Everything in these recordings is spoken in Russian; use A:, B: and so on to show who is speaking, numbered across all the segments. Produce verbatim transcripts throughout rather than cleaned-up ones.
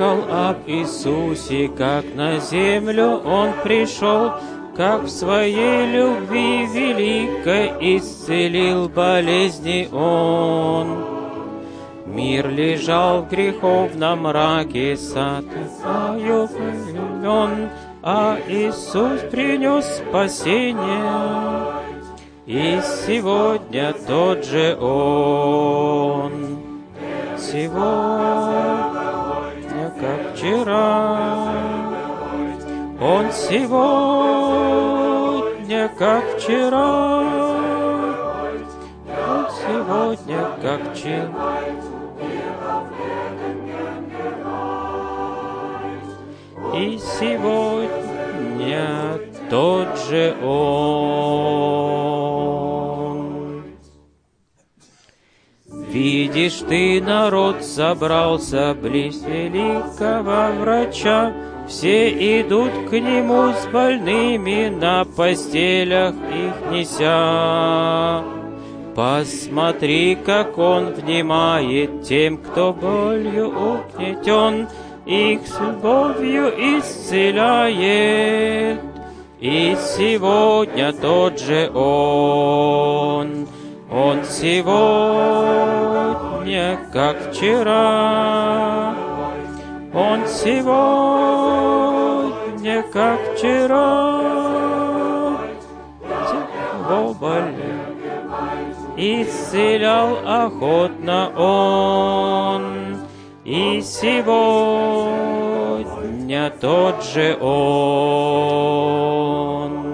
A: плакал об Иисусе, как на землю Он пришел, как в своей любви великой исцелил болезни Он. Мир лежал в греховном мраке, сатаною повелен, а Иисус принес спасение, и сегодня тот же Он. Сегодня, как вчера, Он сегодня, как вчера, Он сегодня, как вчера. И сегодня тот же Он. Видишь, ты, народ, собрался близ великого врача, все идут к Нему с больными, на постелях их неся. Посмотри, как Он внимает тем, кто болью угнетен, их с любовью исцеляет. И сегодня тот же Он. Он сегодня, как вчера. Он сегодня, как вчера. Его болезнь исцелял охотно Он. И сегодня тот же Он.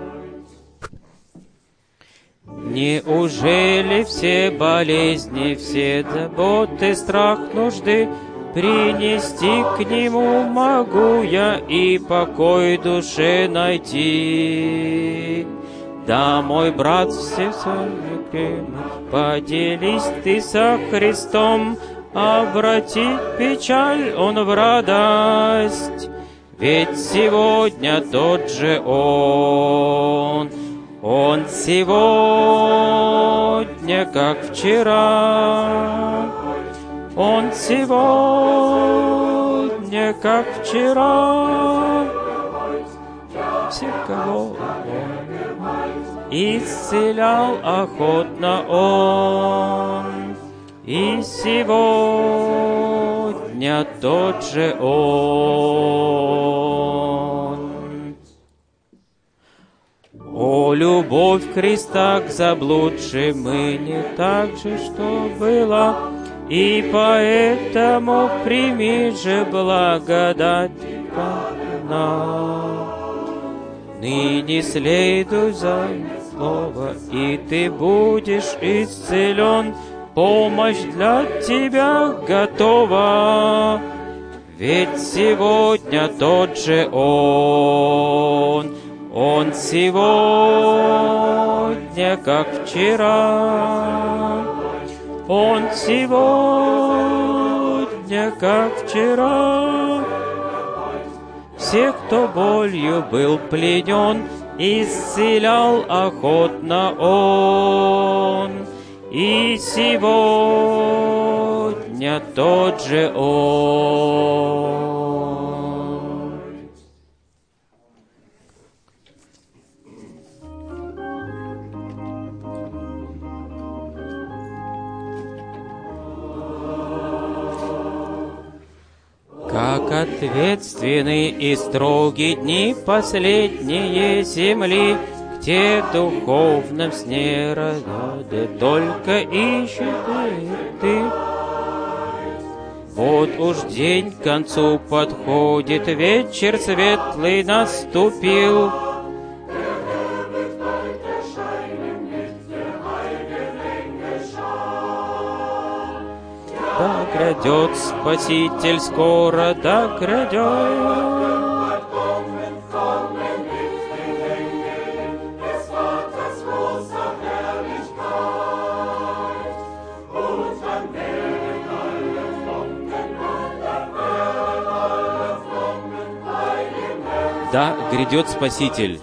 A: Неужели все болезни, все заботы, страх, нужды принести к Нему могу я и покой душе найти? Да, мой брат, все свои кремы, поделись ты со Христом, обратить печаль Он в радость, ведь сегодня тот же Он. Он сегодня, как вчера. Он сегодня, как вчера. Всех, кого Он исцелял охотно Он. И сегодня тот же Он. О, любовь Христа к заблудшим мы не так же, что было, и поэтому прими же благодать нам. Ныне следуй за слово, и ты будешь исцелен, помощь для тебя готова, ведь сегодня тот же Он. Он сегодня, как вчера. Он сегодня, как вчера. Всех, кто болью был пленен, исцелял охотно Он. И сегодня тот же Он. Как ответственны и строги дни последние земли, где в духовном сне разряды только ищет ты. Вот уж день к концу подходит, вечер светлый наступил. Да грядет Спаситель скоро, да грядет. Да, грядет Спаситель.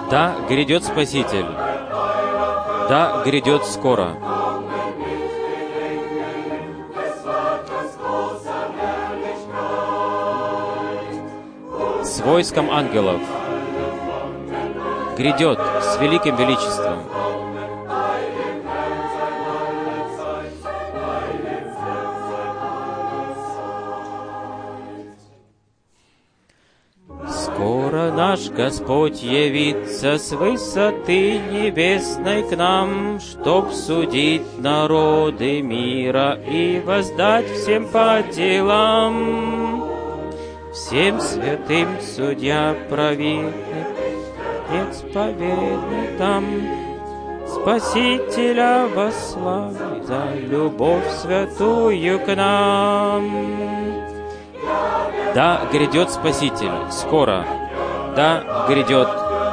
A: Да, грядет Спаситель. Да, грядет скоро. С войском ангелов. Грядет с великим величеством. Скоро наш Господь явится с высоты небесной к нам, чтоб судить народы мира и воздать всем по делам. Всем святым судья праведный, Отец победный там, Спасителя восславит за любовь святую к нам. Да, грядет Спаситель, скоро. Да, грядет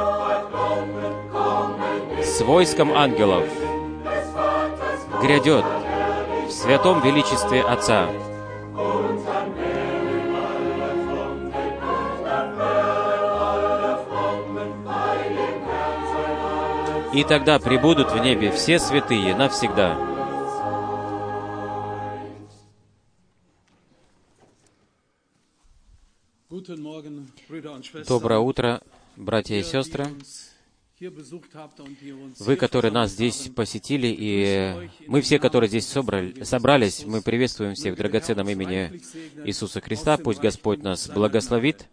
A: с войском ангелов. Грядет в святом величестве Отца. И тогда пребудут в небе все святые навсегда. Доброе утро, братья и сестры. Вы, которые нас здесь посетили, и мы все, которые здесь собрали, собрались, мы приветствуем всех в драгоценном имени Иисуса Христа. Пусть Господь нас благословит,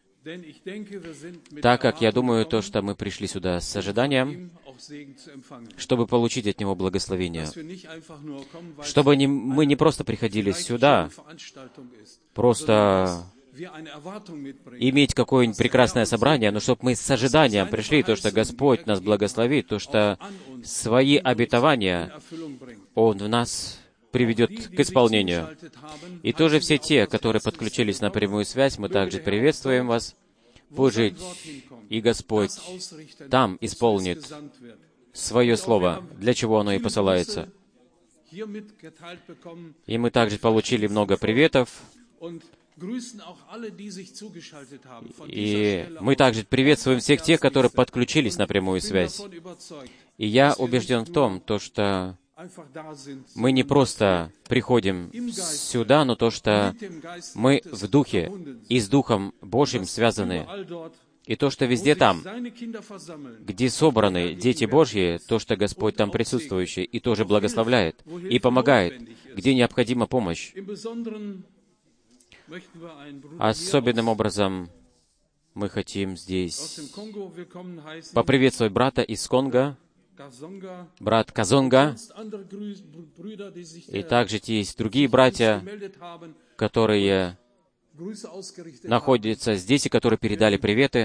A: так как я думаю, то, что мы пришли сюда с ожиданием, чтобы получить от Него благословение. Чтобы не, мы не просто приходили сюда, просто иметь какое-нибудь прекрасное собрание, но чтобы мы с ожиданием пришли, то, что Господь нас благословит, то, что свои обетования Он в нас приведет к исполнению. И тоже все те, которые подключились на прямую связь, мы также приветствуем вас. Пусть жить и Господь там исполнит свое слово, для чего оно и посылается. И мы также получили много приветов. И мы также приветствуем всех тех, которые подключились на прямую связь. И я убежден в том, то, что мы не просто приходим сюда, но то, что мы в Духе и с Духом Божьим связаны. И то, что везде там, где собраны дети Божьи, то, что Господь там присутствующий, и тоже благословляет, и помогает, где необходима помощь. Особенным образом мы хотим здесь поприветствовать брата из Конго, брат Казонга, и также есть другие братья, которые находятся здесь и которые передали приветы.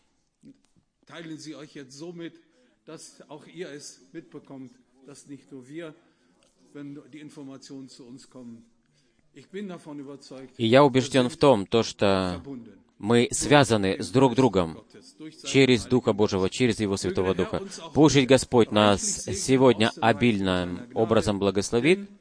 A: И я убежден в том, то, что мы связаны с друг другом через Духа Божьего, через Его Святого Духа. Пусть Господь нас сегодня обильным образом благословит,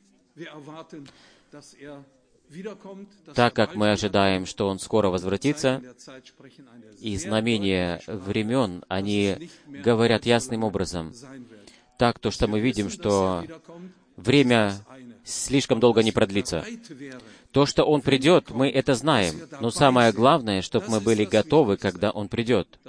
A: так как мы ожидаем, что Он скоро возвратится, и знамения времен, они говорят ясным образом. Так, то, что мы видим, что время слишком долго не продлится. То, что Он придет, мы это знаем. Но самое главное, чтобы мы были готовы, когда Он придет.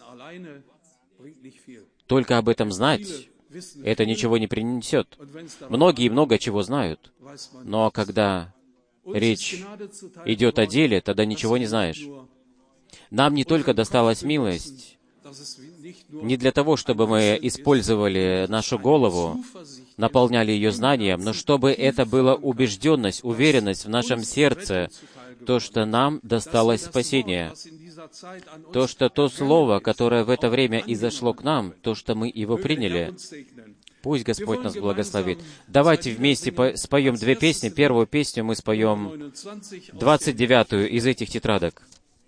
A: Только об этом знать, это ничего не принесет. Многие много чего знают. Но когда речь идет о деле, тогда ничего не знаешь. Нам не только досталась милость, не для того, чтобы мы использовали нашу голову, наполняли ее знанием, но чтобы это была убежденность, уверенность в нашем сердце, то, что нам досталось спасение, то, что то Слово, которое в это время изошло к нам, то, что мы его приняли. Пусть Господь нас благословит. Давайте вместе споем две песни. Первую песню мы споем двадцать девятую из этих тетрадок.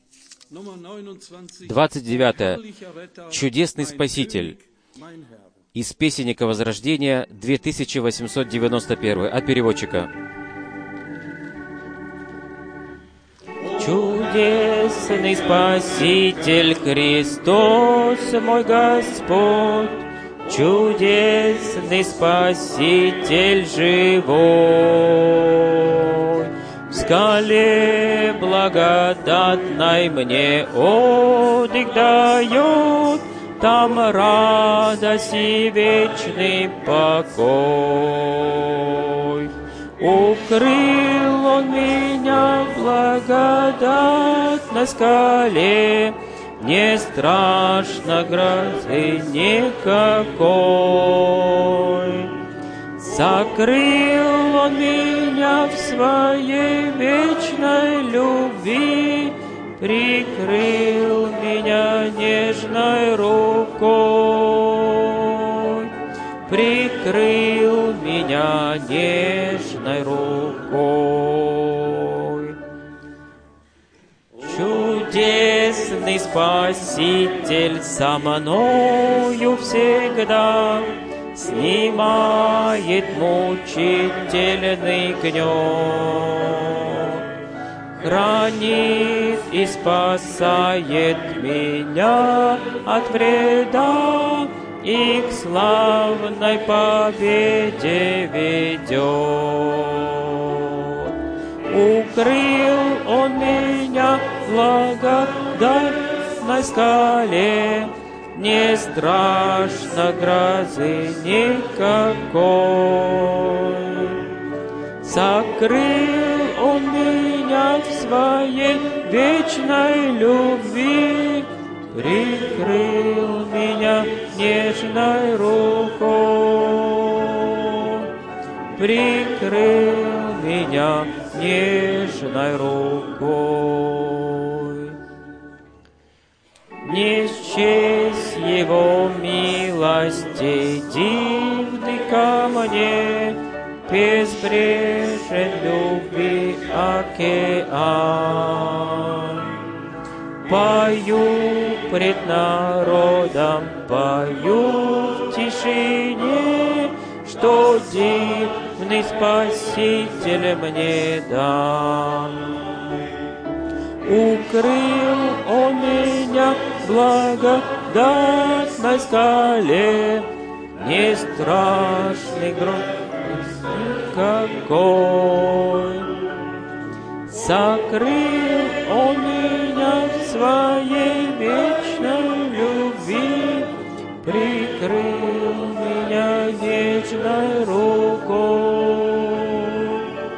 A: двадцать девятая. «Чудесный Спаситель» из песенника Возрождения две тысячи восемьсот девяносто один от переводчика. Чудесный Чудесный Спаситель Христос, мой Господь, чудесный Спаситель живой. В скале благодатной мне отдых дает, там радость и вечный покой. Укрыл Он меня в благодатной скале, не страшно грозы никакой. Сокрыл Он меня в своей вечной любви, прикрыл меня нежной рукой, прикрыл меня нежной рукой. Чудесный Спаситель со мною всегда снимает мучительный гнет, хранит и спасает меня от вреда и к славной победе ведет. Укрыл Он меня в благодатной скале, не страшно грозы никакой. Сокрыл Он меня в своей вечной любви, прикрыл меня нежной рукой, прикрыл меня нежной рукой. Не счесть Его милости дивный ко мне, безбрежен любви океан. Пою пред народом, пою в тишине, что дивный Спаситель мне дан. Укрыл Он меня в благодатной скале, не страшный гром никакой. Сокрыл Он меня в своей вечной любви, прикрыл меня нежной рукой,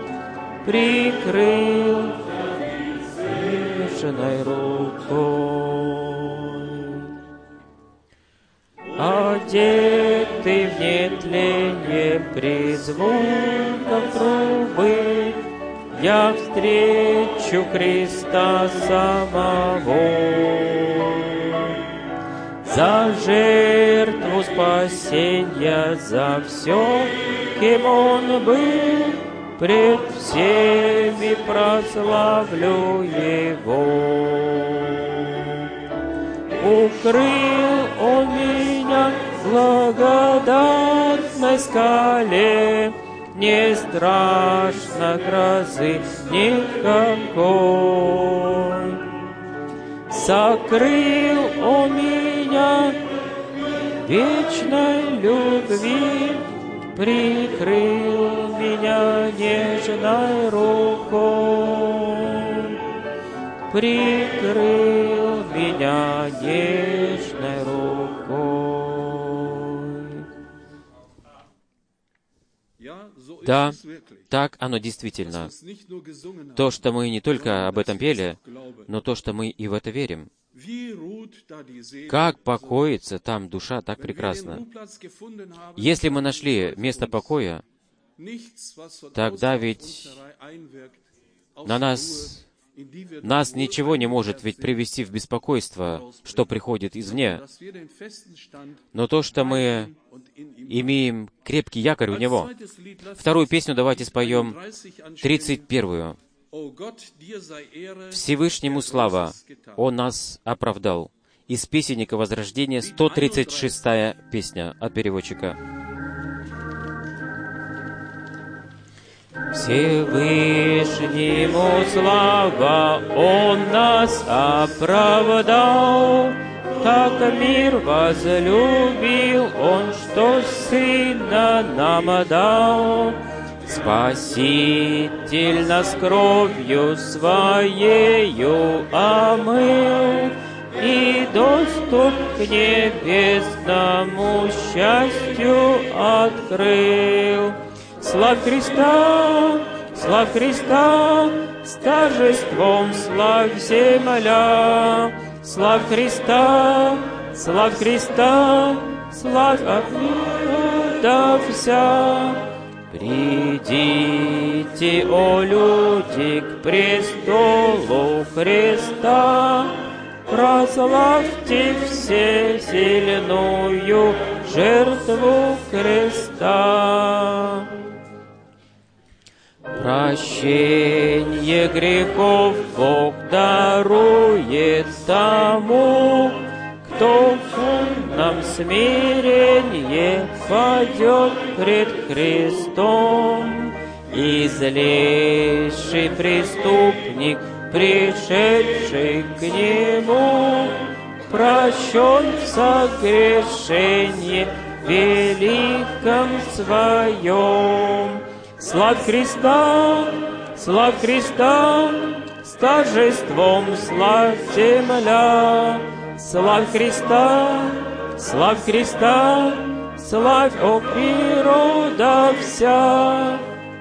A: прикрыл нежной рукой. Одетый в нетление пред звуком трубы, я встречу Христа самого. За жертву спасения, за все, кем Он был, пред всеми прославлю Его. Укрыл Он меня в благодатной скале, не страшно грозы никакой. Сокрыл Он меня вечной любви, прикрыл меня нежной рукой, прикрыл меня нежной рукой. Да, так оно действительно. То, что мы не только об этом пели, но то, что мы и в это верим. Как покоится там душа так прекрасно. Если мы нашли место покоя, тогда ведь на нас, нас ничего не может ведь привести в беспокойство, что приходит извне. Но то, что мы имеем крепкий якорь в Него. Вторую песню давайте споем, тридцать первую. «Всевышнему слава, Он нас оправдал». Из песенника Возрождения, сто тридцать шестая песня от переводчика. Всевышнему Всевышнему слава, Он нас оправдал. Так мир возлюбил Он, что Сына нам дал. Спаситель нас кровью Своею омыл и доступ к небесному счастью открыл. Славь Христа, славь Христа, с торжеством славь земля. Славь Христа, славь Христа, славь от народа вся. Придите, о люди, к престолу Христа, прославьте всесильную жертву креста. Прощение грехов Бог дарует тому, кто в нам смирение падет пред Христом. Излейший преступник, пришедший к Нему, прощен в согрешении великом Своем. Славь Христа, славь Христа, с торжеством славь земля. Славь Христа, славь Христа, славь, о природа вся.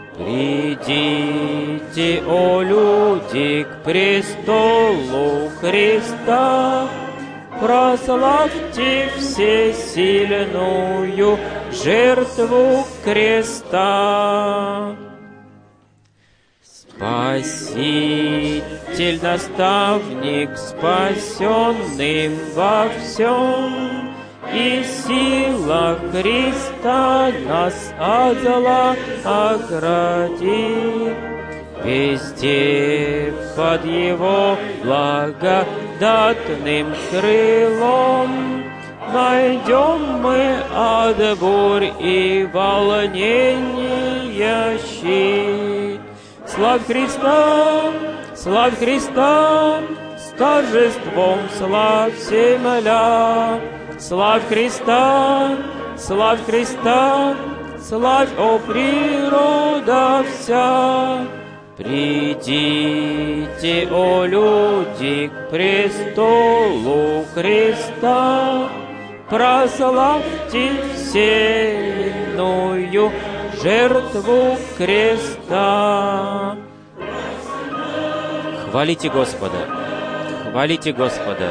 A: Придите, о люди, к престолу Христа, прославьте всесильную жертву креста. Спаситель, наставник, спасенным во всем, и сила Христа нас от зла оградит. Везде под Его благодатным крылом найдем мы от бурь и волнения щит. Славь Христа, славь Христа, с торжеством славь земля. Славь Христа, славь Христа, славь, о природа вся. Придите, о люди, к престолу Христа, прославьте всесильную жертву креста. Хвалите Господа, хвалите Господа.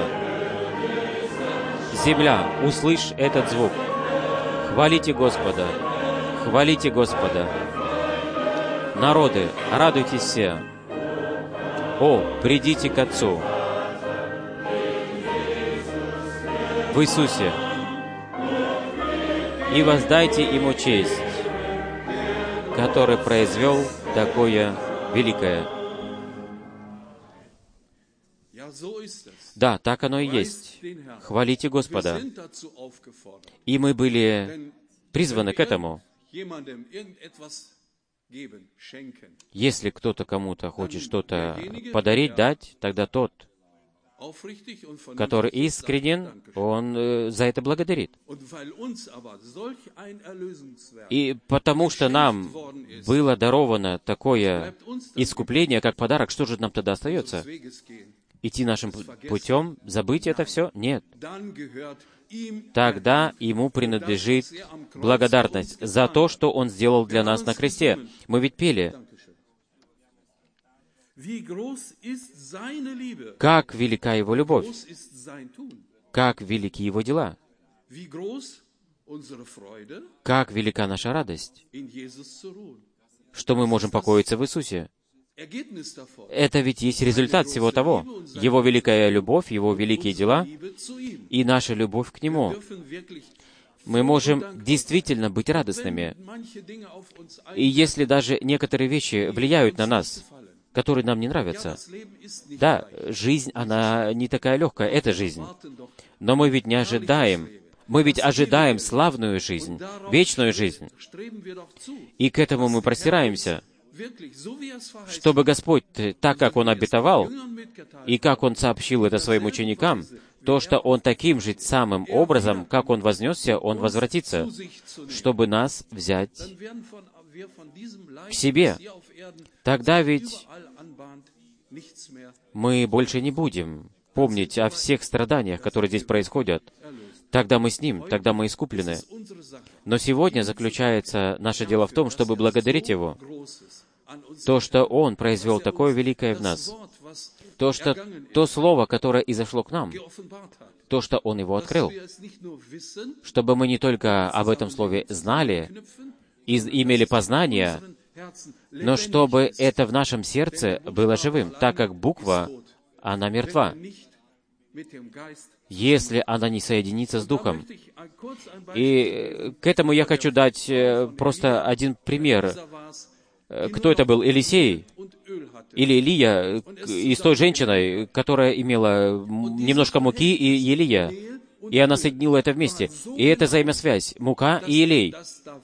A: Земля, услышь этот звук. Хвалите Господа, хвалите Господа. Народы, радуйтесь все. О, придите к Отцу в Иисусе и воздайте Ему честь, который произвел такое великое. Да, так оно и есть. Хвалите Господа. И мы были призваны к этому. Если кто-то кому-то хочет что-то подарить, дать, тогда тот, который искренен, он э, за это благодарит. И потому что нам было даровано такое искупление, как подарок, что же нам тогда остается? Идти нашим путем, забыть это все? Нет. Тогда Ему принадлежит благодарность за то, что Он сделал для нас на кресте. Мы ведь пели. Как велика Его любовь, как велики Его дела, как велика наша радость, что мы можем покоиться в Иисусе. Это ведь есть результат всего того. Его великая любовь, Его великие дела и наша любовь к Нему. Мы можем действительно быть радостными. И если даже некоторые вещи влияют на нас, которые нам не нравятся, да, жизнь, она не такая легкая, это жизнь. Но мы ведь не ожидаем, мы ведь ожидаем славную жизнь, вечную жизнь. И к этому мы простираемся. чтобы Господь, так как Он обетовал, и как Он сообщил это своим ученикам, то, что Он таким же самым образом, как Он вознесся, Он возвратится, чтобы нас взять к себе. Тогда ведь мы больше не будем помнить о всех страданиях, которые здесь происходят. Тогда мы с Ним, тогда мы искуплены. Но сегодня заключается наше дело в том, чтобы благодарить Его. То, что Он произвел такое великое в нас. То, что то Слово, которое изошло к нам, то, что Он его открыл, чтобы мы не только об этом Слове знали, и имели познание, но чтобы это в нашем сердце было живым, так как буква, она мертва, если она не соединится с Духом. И к этому я хочу дать просто один пример. Кто это был? Елисей? Или Илия? И с той женщиной, которая имела немножко муки и елея. И она соединила это вместе. И это взаимосвязь. Мука и елей.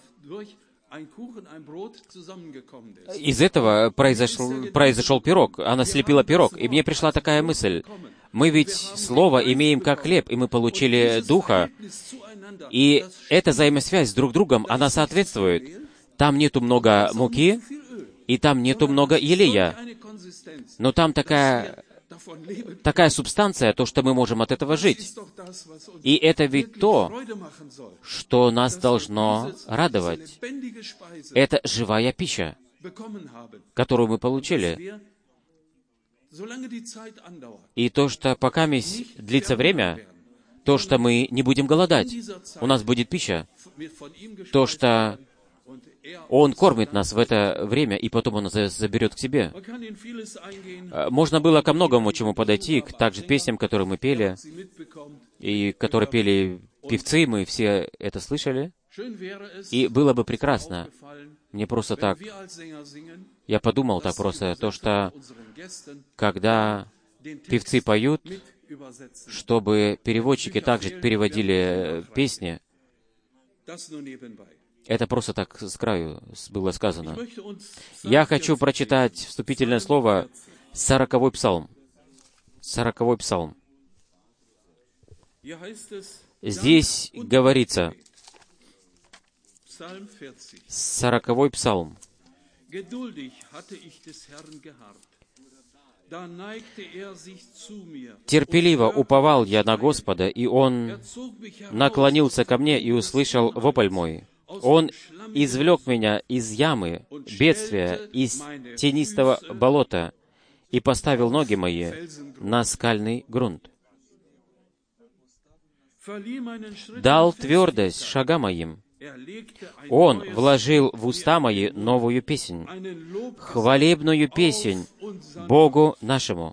A: Из этого произошел, произошел пирог. Она слепила пирог. И мне пришла такая мысль. Мы ведь Слово имеем как хлеб, и мы получили Духа. И эта взаимосвязь друг с другом, она соответствует. Там нету много муки, и там нету много елея. Но там такая, такая субстанция, то, что мы можем от этого жить. И это ведь то, что нас должно радовать. Это живая пища, которую мы получили. И то, что пока длится время, то, что мы не будем голодать, у нас будет пища. То, что Он кормит нас в это время, и потом Он нас заберет к себе. Можно было ко многому чему подойти, к также песням, которые мы пели, и которые пели певцы, мы все это слышали. И было бы прекрасно. Мне просто так... Я подумал так просто, то, что когда певцы поют, чтобы переводчики также переводили песни, это просто так с краю было сказано. Я хочу прочитать вступительное слово, сороковой псалм. Сороковой псалм. Здесь говорится, сороковой псалм. «Терпеливо уповал я на Господа, и Он наклонился ко мне и услышал вопль мой. Он извлек меня из ямы бедствия, из тенистого болота, и поставил ноги мои на скальный грунт. Дал твердость шагам моим. Он вложил в уста мои новую песнь, хвалебную песнь Богу нашему».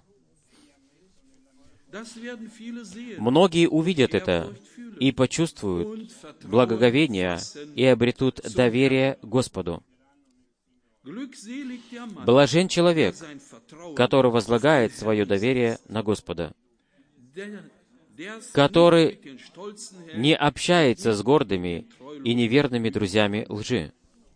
A: Многие увидят это и почувствуют благоговение и обретут доверие Господу. Блажен человек, который возлагает свое доверие на Господа, который не общается с гордыми и неверными друзьями лжи.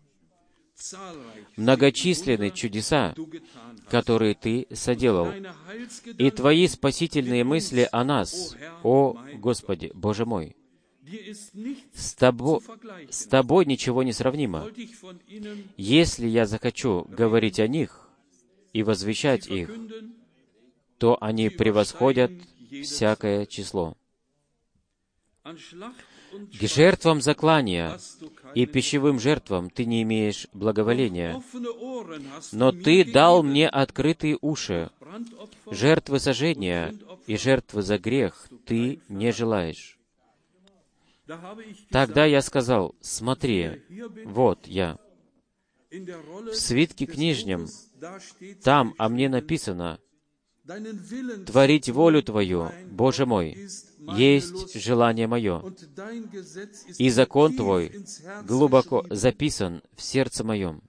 A: Многочисленны чудеса, которые Ты соделал, и Твои спасительные мысли о нас, о Господи, Боже мой. С Тобой, с Тобой ничего не сравнимо. Если я захочу говорить о них и возвещать их, то они превосходят всякое число. К жертвам заклания и пищевым жертвам Ты не имеешь благоволения, но Ты дал мне открытые уши. Жертвы сожжения и жертвы за грех Ты не желаешь. Тогда я сказал: смотри, вот я. В свитке книжнем, там о мне написано: творить волю Твою, Боже мой, есть желание мое, и закон Твой глубоко записан в сердце моем.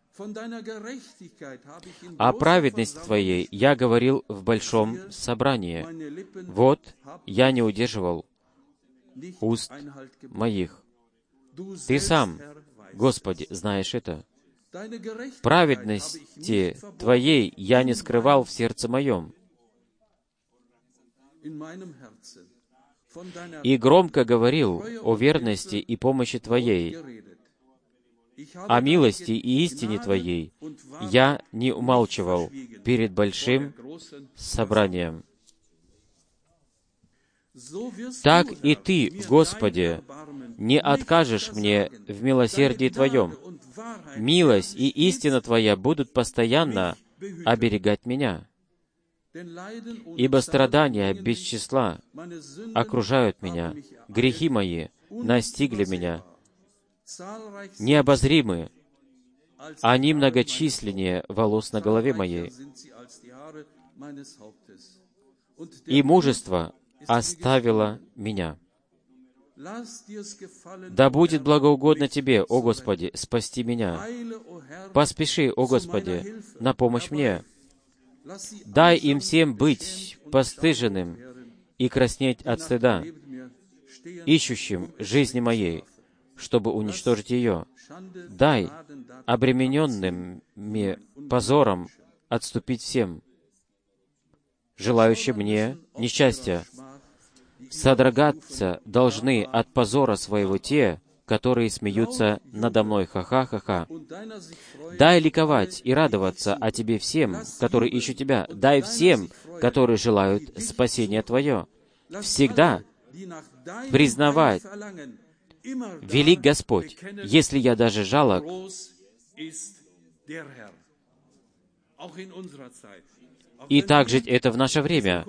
A: О праведности Твоей я говорил в большом собрании. Вот, я не удерживал уст моих. Ты сам, Господи, знаешь это. Праведности Твоей я не скрывал в сердце моем, и громко говорил о верности и помощи Твоей, о милости и истине Твоей я не умалчивал перед большим собранием. Так и Ты, Господи, не откажешь мне в милосердии Твоем. Милость и истина Твоя будут постоянно оберегать меня, ибо страдания без числа окружают меня, грехи мои настигли меня, необозримы, они многочисленнее волос на голове моей, и мужество оставило меня. Да будет благоугодно Тебе, о Господи, спасти меня. Поспеши, о Господи, на помощь мне. Дай им всем быть постыженным и краснеть от стыда, ищущим жизни моей, чтобы уничтожить ее. Дай обремененными позором отступить всем, желающим мне несчастья. Содрогаться должны от позора своего те, которые смеются надо мной. Ха-ха-ха-ха. Дай ликовать и радоваться о Тебе всем, которые ищут Тебя. Дай всем, которые желают спасения Твое. Всегда признавать: велик Господь, если я даже жалок. И также это в наше время,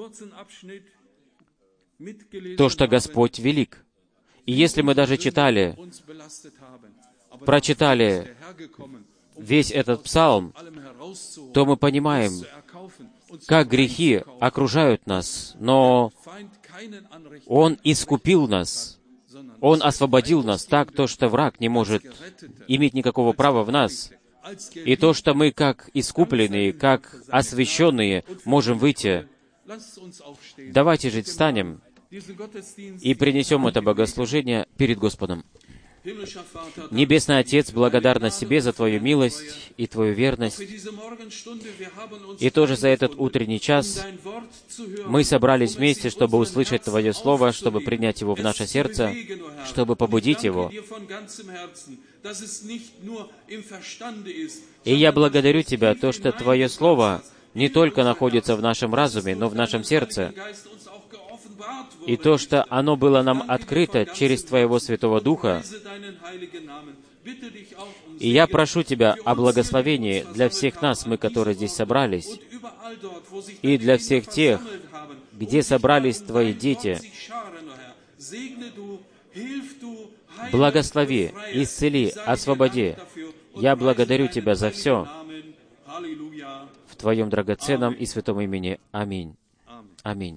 A: то, что Господь велик. И если мы даже читали, прочитали весь этот псалм, то мы понимаем, как грехи окружают нас, но Он искупил нас, Он освободил нас так, то, что враг не может иметь никакого права в нас. И то, что мы, как искупленные, как освященные, можем выйти. Давайте же встанем и принесем это богослужение перед Господом. Небесный Отец, благодарность Тебе за Твою милость и Твою верность. И тоже за этот утренний час мы собрались вместе, чтобы услышать Твое Слово, чтобы принять его в наше сердце, чтобы побудить его. И я благодарю Тебя, то, что Твое Слово не только находится в нашем разуме, но в нашем сердце, и то, что оно было нам открыто через Твоего Святого Духа. И я прошу Тебя о благословении для всех нас, мы, которые здесь собрались, и для всех тех, где собрались Твои дети. Благослови, исцели, освободи. Я благодарю Тебя за все. В Твоем драгоценном и святом имени. Аминь. Аминь.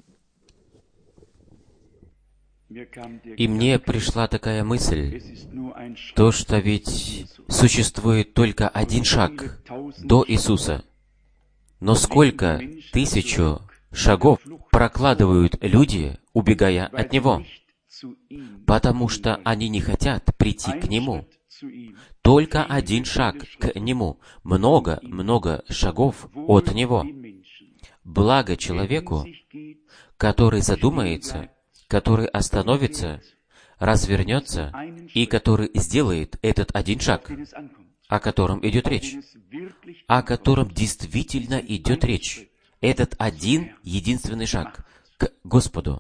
A: И мне пришла такая мысль, то, что ведь существует только один шаг до Иисуса. Но сколько тысячу шагов прокладывают люди, убегая от Него, потому что они не хотят прийти к Нему. Только один шаг к Нему, много-много шагов от Него. Благо человеку, который задумается, который остановится, развернется, и который сделает этот один шаг, о котором идет речь, о котором действительно идет речь. Этот один, единственный шаг к Господу.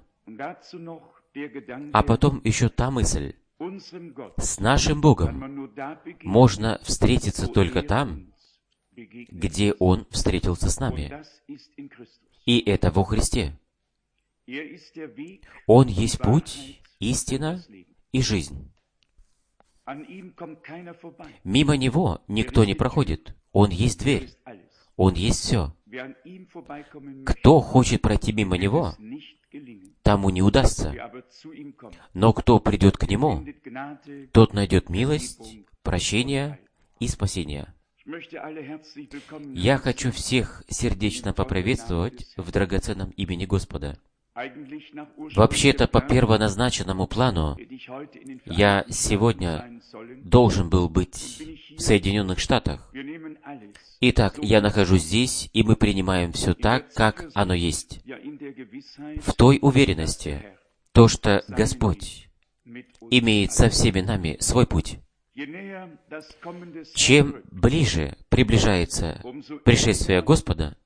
A: А потом еще та мысль. С нашим Богом можно встретиться только там, где Он встретился с нами. И это во Христе. Он есть путь, истина и жизнь. Мимо Него никто не проходит. Он есть дверь. Он есть все. Кто хочет пройти мимо Него, тому не удастся. Но кто придет к Нему, тот найдет милость, прощение и спасение. Я хочу всех сердечно поприветствовать в драгоценном имени Господа. Вообще-то, по первоназначенному плану, я сегодня должен был быть в Соединенных Штатах. Итак, я нахожусь здесь, и мы принимаем все так, как оно есть. В той уверенности, то, что Господь имеет со всеми нами свой путь. Чем ближе приближается пришествие Господа,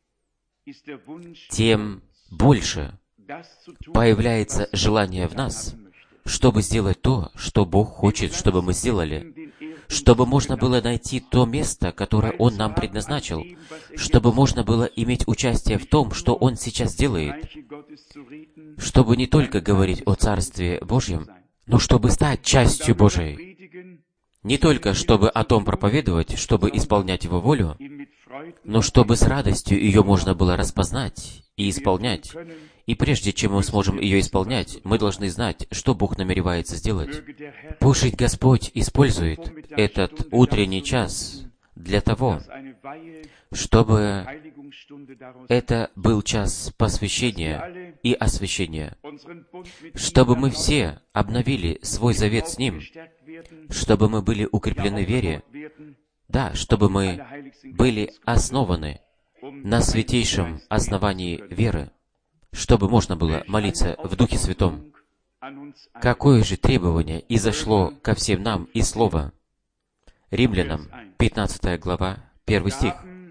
A: тем больше появляется желание в нас, чтобы сделать то, что Бог хочет, чтобы мы сделали, чтобы можно было найти то место, которое Он нам предназначил, чтобы можно было иметь участие в том, что Он сейчас делает, чтобы не только говорить о Царстве Божьем, но чтобы стать частью Божией. Не только чтобы о том проповедовать, чтобы исполнять Его волю, но чтобы с радостью ее можно было распознать и исполнять. И прежде чем мы сможем ее исполнять, мы должны знать, что Бог намеревается сделать. Пусть Господь использует этот утренний час для того, чтобы это был час посвящения и освящения, чтобы мы все обновили свой завет с Ним, чтобы мы были укреплены в вере, да, чтобы мы были основаны на святейшем основании веры, чтобы можно было молиться в Духе Святом. Какое же требование изошло ко всем нам из Слова? Римлянам, пятнадцатая глава, первый стих.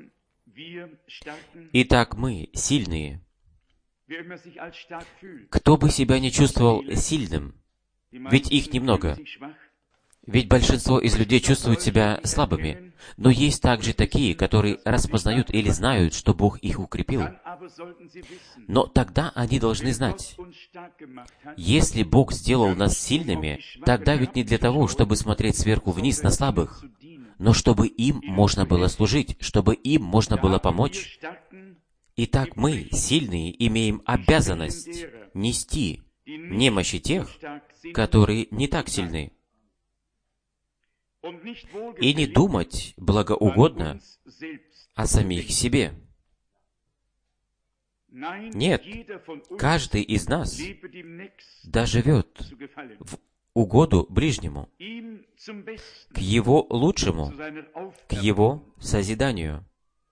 A: «Итак, мы сильные». Кто бы себя не чувствовал сильным, ведь их немного. Ведь большинство из людей чувствуют себя слабыми. Но есть также такие, которые распознают или знают, что Бог их укрепил. Но тогда они должны знать, если Бог сделал нас сильными, тогда ведь не для того, чтобы смотреть сверху вниз на слабых, но чтобы им можно было служить, чтобы им можно было помочь. Итак, мы, сильные, имеем обязанность нести немощи тех, которые не так сильны, и не думать благоугодно о самих себе. Нет, каждый из нас доживет в угоду ближнему, к его лучшему, к его созиданию.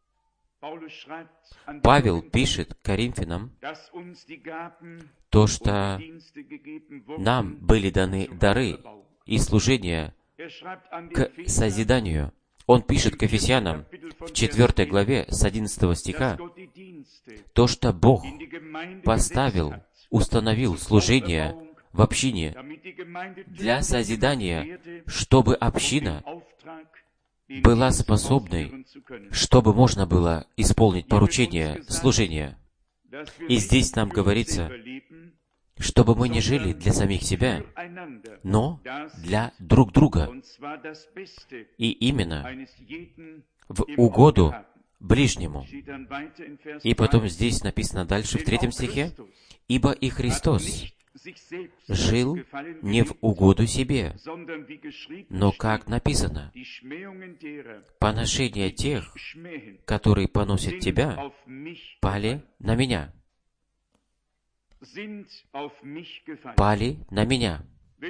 A: Павел пишет Коринфянам то, что нам были даны дары и служения к созиданию. Он пишет к Ефесянам в четвёртой главе с одиннадцатого стиха то, что Бог поставил, установил служение в общине для созидания, чтобы община была способной, чтобы можно было исполнить поручение служения. И здесь нам говорится, чтобы мы не жили для самих себя, но для друг друга. И именно в угоду ближнему. И потом здесь написано дальше в третьем стихе, «Ибо и Христос жил не в угоду себе, но, как написано, поношения тех, которые поносят тебя, пали на меня». Пали на меня.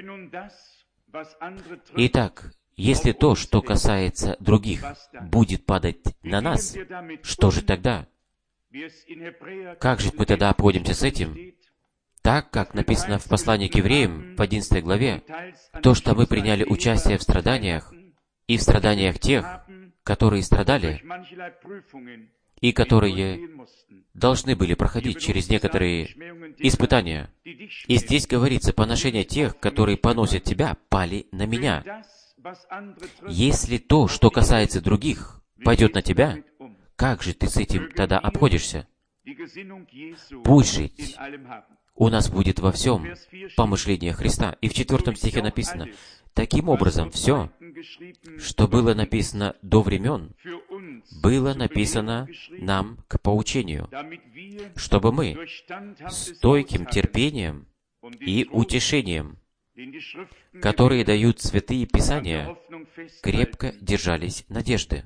A: Итак, если то, что касается других, будет падать на нас, что же тогда? Как же мы тогда обходимся с этим? Так, как написано в послании к евреям в одиннадцатой главе, то, что мы приняли участие в страданиях, и в страданиях тех, которые страдали, и которые должны были проходить через некоторые испытания. И здесь говорится, поношения тех, которые поносят тебя, пали на меня. Если то, что касается других, пойдет на тебя, как же ты с этим тогда обходишься? Пусть жить у нас будет во всем помышление Христа. И в четвертом стихе написано, таким образом, все, что было написано до времен, было написано нам к поучению, чтобы мы стойким терпением и утешением, которые дают святые Писания, крепко держались надежды.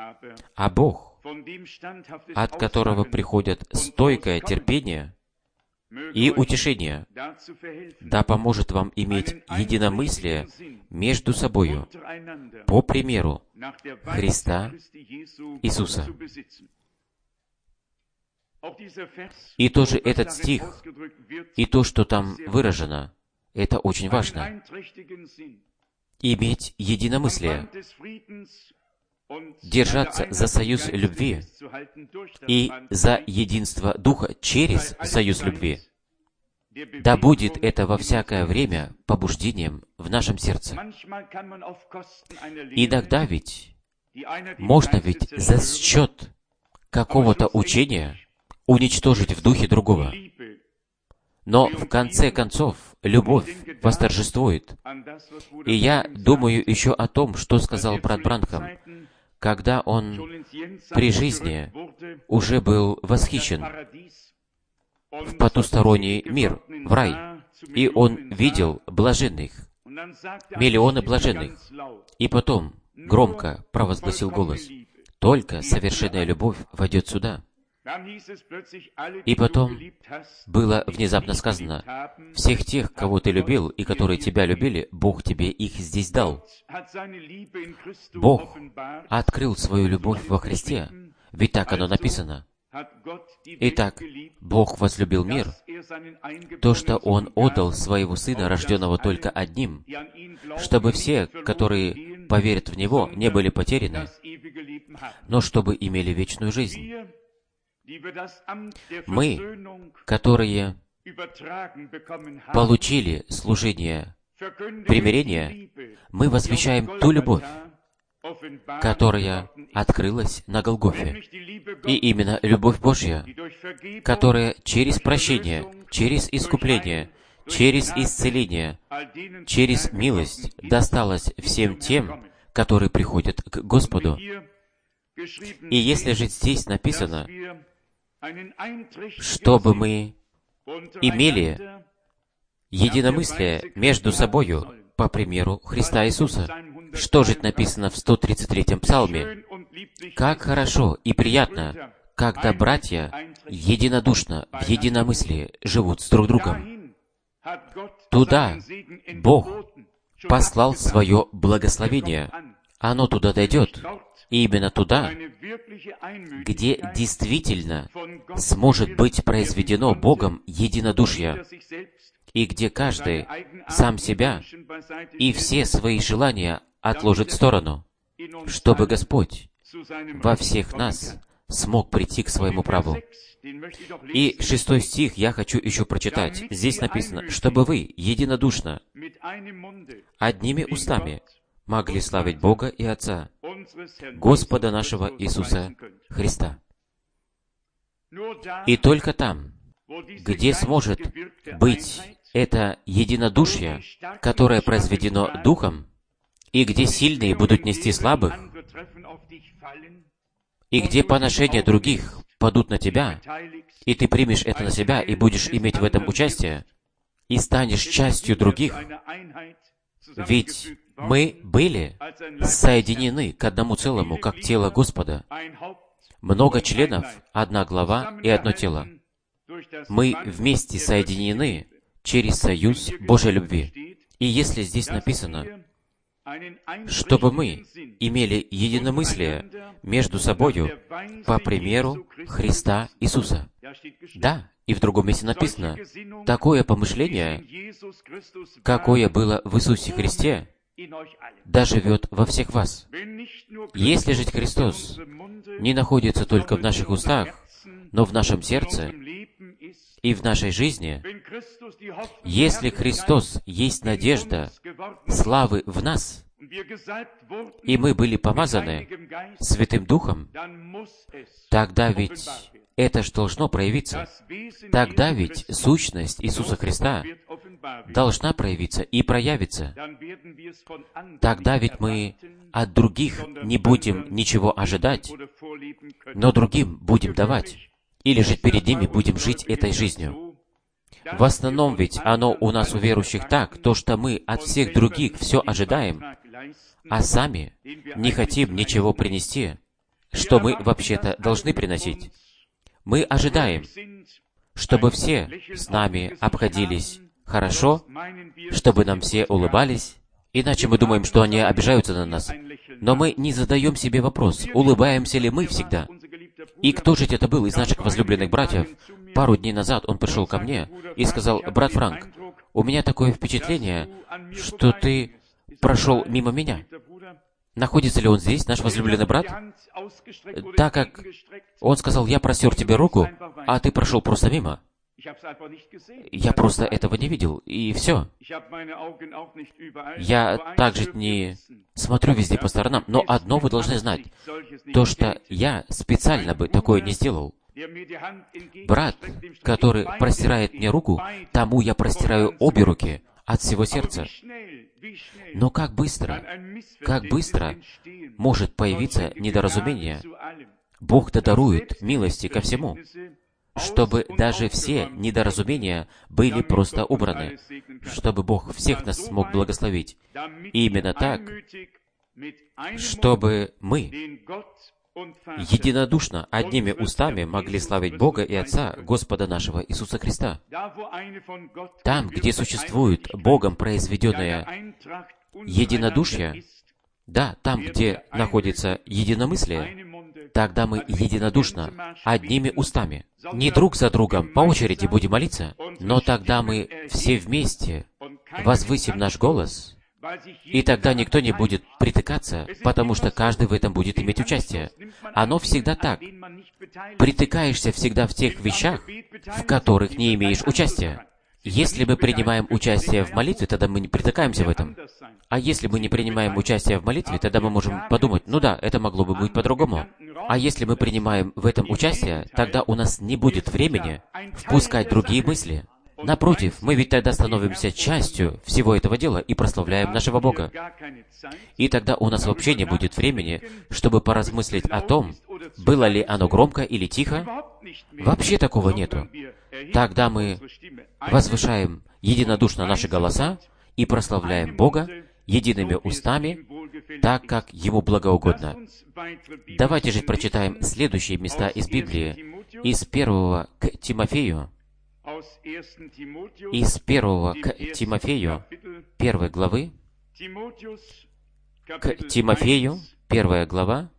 A: А Бог, от которого приходит стойкое терпение, и утешение. Да поможет вам иметь единомыслие между собою по примеру Христа Иисуса. И тоже этот стих, и то, что там выражено, это очень важно. Иметь единомыслие, держаться за союз любви и за единство Духа через союз любви. Да будет это во всякое время побуждением в нашем сердце. Иногда ведь, можно ведь за счет какого-то учения уничтожить в духе другого. Но в конце концов любовь восторжествует. И я думаю еще о том, что сказал брат Бранхам, когда он при жизни уже был восхищен в потусторонний мир, в рай, и он видел блаженных, миллионы блаженных, и потом громко провозгласил голос: «Только совершенная любовь войдет сюда». И потом было внезапно сказано: «Всех тех, кого ты любил и которые тебя любили, Бог тебе их здесь дал». Бог открыл свою любовь во Христе, ведь так оно написано. Итак, Бог возлюбил мир, то, что Он отдал Своего Сына, рожденного только одним, чтобы все, которые поверят в Него, не были потеряны, но чтобы имели вечную жизнь. Мы, которые получили служение примирения, мы возвещаем ту любовь, которая открылась на Голгофе. И именно любовь Божья, которая через прощение, через искупление, через исцеление, через милость досталась всем тем, которые приходят к Господу. И если же здесь написано, чтобы мы имели единомыслие между собою по примеру Христа Иисуса. Что же написано в сто тридцать третьем псалме? «Как хорошо и приятно, когда братья единодушно в единомыслии живут с друг другом». Туда Бог послал свое благословение. Оно туда дойдет. И именно туда, где действительно сможет быть произведено Богом единодушие, и где каждый сам себя и все свои желания отложит в сторону, чтобы Господь во всех нас смог прийти к своему праву. И шестой стих я хочу еще прочитать. Здесь написано: «Чтобы вы единодушно, одними устами могли славить Бога и Отца, Господа нашего Иисуса Христа». И только там, где сможет быть это единодушие, которое произведено Духом, и где сильные будут нести слабых, и где поношения других падут на тебя, и ты примешь это на себя, и будешь иметь в этом участие, и станешь частью других, ведь мы были соединены к одному целому, как тело Господа. Много членов, одна глава и одно тело. Мы вместе соединены через союз Божьей любви. И если здесь написано, чтобы мы имели единомыслие между собою по примеру Христа Иисуса. Да, и в другом месте написано: такое помышление, какое было в Иисусе Христе, да живет во всех вас. Если же Христос не находится только в наших устах, но в нашем сердце и в нашей жизни, если Христос есть надежда славы в нас, и мы были помазаны Святым Духом, тогда ведь это ж должно проявиться. Тогда ведь сущность Иисуса Христа должна проявиться и проявиться. Тогда ведь мы от других не будем ничего ожидать, но другим будем давать. Или же перед ними будем жить этой жизнью. В основном ведь оно у нас у верующих так, то, что мы от всех других все ожидаем, а сами не хотим ничего принести, что мы вообще-то должны приносить. Мы ожидаем, чтобы все с нами обходились хорошо, чтобы нам все улыбались, иначе мы думаем, что они обижаются на нас. Но мы не задаем себе вопрос, улыбаемся ли мы всегда. И кто же это был из наших возлюбленных братьев? Пару дней назад он пришел ко мне и сказал: «Брат Франк, у меня такое впечатление, что ты прошел мимо меня». Находится ли он здесь, наш возлюбленный брат? Так как он сказал: «Я простер тебе руку, а ты прошел просто мимо». Я просто этого не видел, и все. Я также не смотрю везде по сторонам, но одно вы должны знать, то, что я специально бы такое не сделал. Брат, который простирает мне руку, тому я простираю обе руки от всего сердца. Но как быстро, как быстро может появиться недоразумение? Бог да дарует милости ко всему, чтобы даже все недоразумения были просто убраны, чтобы Бог всех нас смог благословить. И именно так, чтобы мы единодушно одними устами могли славить Бога и Отца Господа нашего Иисуса Христа. Там, где существует Богом произведенное единодушие, да, там, где находится единомыслие, тогда мы единодушно, одними устами, не друг за другом по очереди будем молиться, но тогда мы все вместе возвысим наш голос, и тогда никто не будет притыкаться, потому что каждый в этом будет иметь участие. Оно всегда так. Притыкаешься всегда в тех вещах, в которых не имеешь участия. Если мы принимаем участие в молитве, тогда мы не притыкаемся в этом. А если мы не принимаем участие в молитве, тогда мы можем подумать: ну да, это могло бы быть по-другому. А если мы принимаем в этом участие, тогда у нас не будет времени впускать другие мысли. Напротив, мы ведь тогда становимся частью всего этого дела и прославляем нашего Бога. И тогда у нас вообще не будет времени, чтобы поразмыслить о том, было ли оно громко или тихо. Вообще такого нету. Тогда мы возвышаем единодушно наши голоса и прославляем Бога едиными устами, так как Ему благоугодно. Давайте же прочитаем следующие места из Библии, из первого к Тимофею, из первого к Тимофею, первой главы, к Тимофею, первая глава,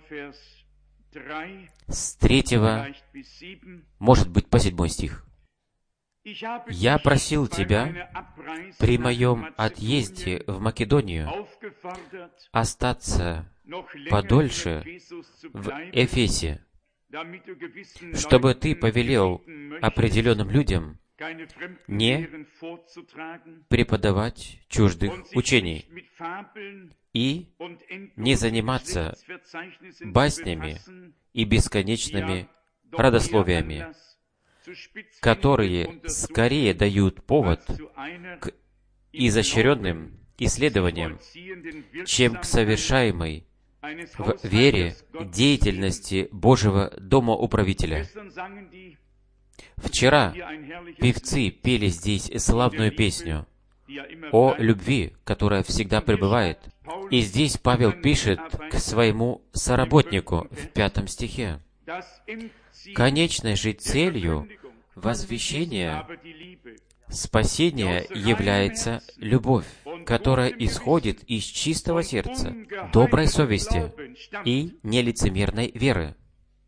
A: с третьего, может быть, по седьмой стих. «Я просил тебя при моем отъезде в Македонию остаться подольше в Эфесе, чтобы ты повелел определенным людям не преподавать чуждых учений и не заниматься баснями и бесконечными родословиями, которые скорее дают повод к изощренным исследованиям, чем к совершаемой в вере деятельности Божьего домоуправителя. Вчера певцы пели здесь славную песню о любви, которая всегда пребывает. И здесь Павел пишет к своему соработнику в пятом стихе: «Конечной же целью возвещения спасения является любовь, которая исходит из чистого сердца, доброй совести и нелицемерной веры».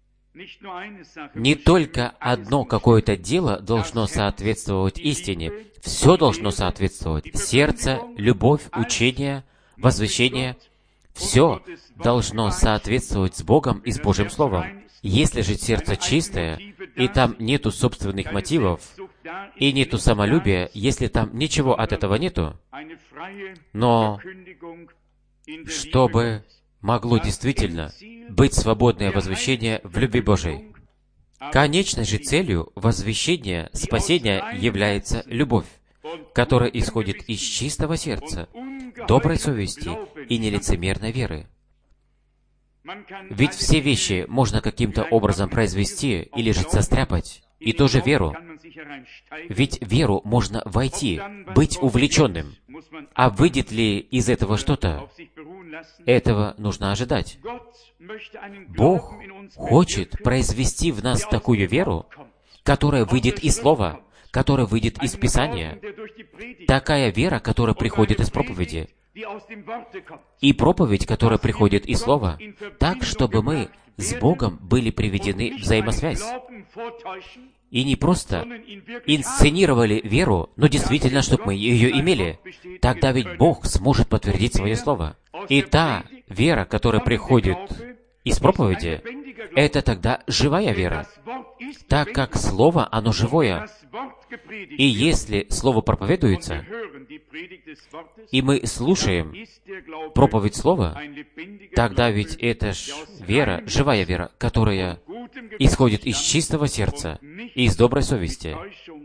A: Не только одно какое-то дело должно соответствовать истине, все должно соответствовать. Сердце, любовь, учение, возвещение, все должно соответствовать с Богом и с Божьим Словом. Если же сердце чистое, и там нету собственных мотивов, и нету самолюбия, если там ничего от этого нету, но чтобы могло действительно быть свободное возвещение в любви Божией. Конечной же целью возвещения спасения является любовь, которая исходит из чистого сердца, доброй совести и нелицемерной веры. Ведь все вещи можно каким-то образом произвести или же состряпать, и тоже веру. Ведь в веру можно войти, быть увлеченным. А выйдет ли из этого что-то? Этого нужно ожидать. Бог хочет произвести в нас такую веру, которая выйдет из Слова, которая выйдет из Писания. Такая вера, которая приходит из проповеди. И проповедь, которая приходит из Слова, так, чтобы мы с Богом были приведены в взаимосвязь. И не просто инсценировали веру, но действительно, чтобы мы ее имели. Тогда ведь Бог сможет подтвердить свое Слово. И та вера, которая приходит из проповеди, это тогда живая вера, так как Слово, оно живое. И если Слово проповедуется, и мы слушаем проповедь Слова, тогда ведь это ж вера, живая вера, которая исходит из чистого сердца и из доброй совести.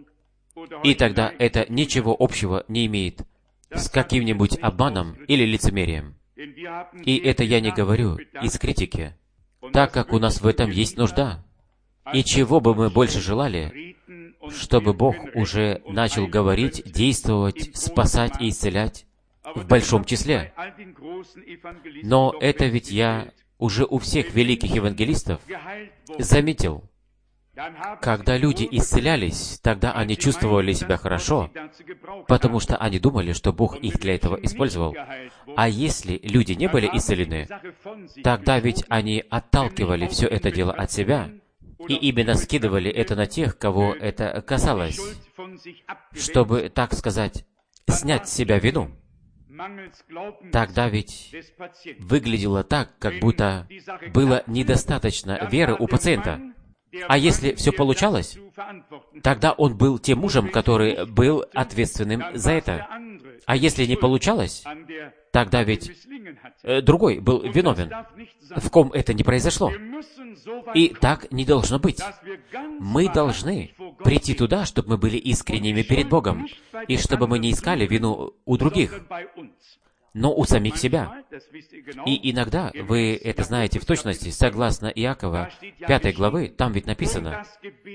A: И тогда это ничего общего не имеет с каким-нибудь обманом или лицемерием. И это я не говорю из критики, так как у нас в этом есть нужда. И чего бы мы больше желали, чтобы Бог уже начал говорить, действовать, спасать и исцелять в большом числе. Но это ведь я уже у всех великих евангелистов заметил. Когда люди исцелялись, тогда они чувствовали себя хорошо, потому что они думали, что Бог их для этого использовал. А если люди не были исцелены, тогда ведь они отталкивали все это дело от себя, и именно скидывали это на тех, кого это касалось, чтобы, так сказать, снять с себя вину. Тогда ведь выглядело так, как будто было недостаточно веры у пациента. А если все получалось, тогда он был тем мужем, который был ответственным за это. А если не получалось, тогда ведь э, другой был виновен, в ком это не произошло. И так не должно быть. Мы должны прийти туда, чтобы мы были искренними перед Богом, и чтобы мы не искали вину у других, но у самих себя. И иногда, вы это знаете в точности, согласно Иакова, пятой главы, там ведь написано,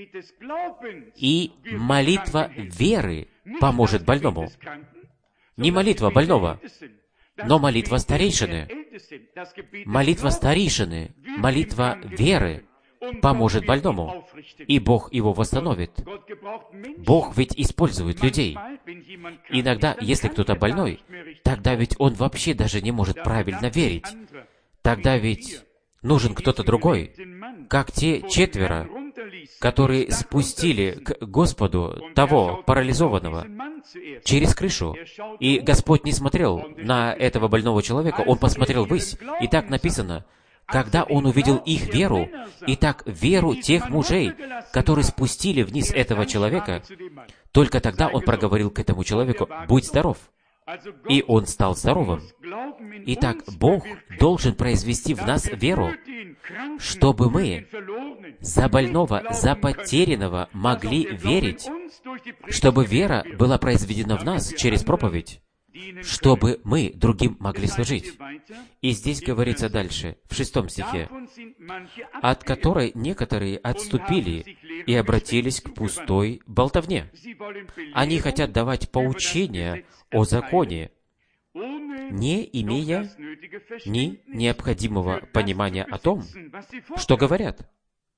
A: «И молитва веры поможет больному». Не молитва больного, но молитва старейшины. Молитва старейшины, молитва веры поможет больному, и Бог его восстановит. Бог ведь использует людей. Иногда, если кто-то больной, тогда ведь он вообще даже не может правильно верить. Тогда ведь нужен кто-то другой, как те четверо, которые спустили к Господу того парализованного через крышу. И Господь не смотрел на этого больного человека, Он посмотрел ввысь. И так написано, когда Он увидел их веру, и так веру тех мужей, которые спустили вниз этого человека, только тогда Он проговорил к этому человеку: «Будь здоров». И он стал здоровым. Итак, Бог должен произвести в нас веру, чтобы мы за больного, за потерянного могли верить, чтобы вера была произведена в нас через проповедь, чтобы мы другим могли служить. И здесь говорится дальше, в шестом стихе, «От которой некоторые отступили и обратились к пустой болтовне. Они хотят давать поучения о законе, не имея ни необходимого понимания о том, что говорят».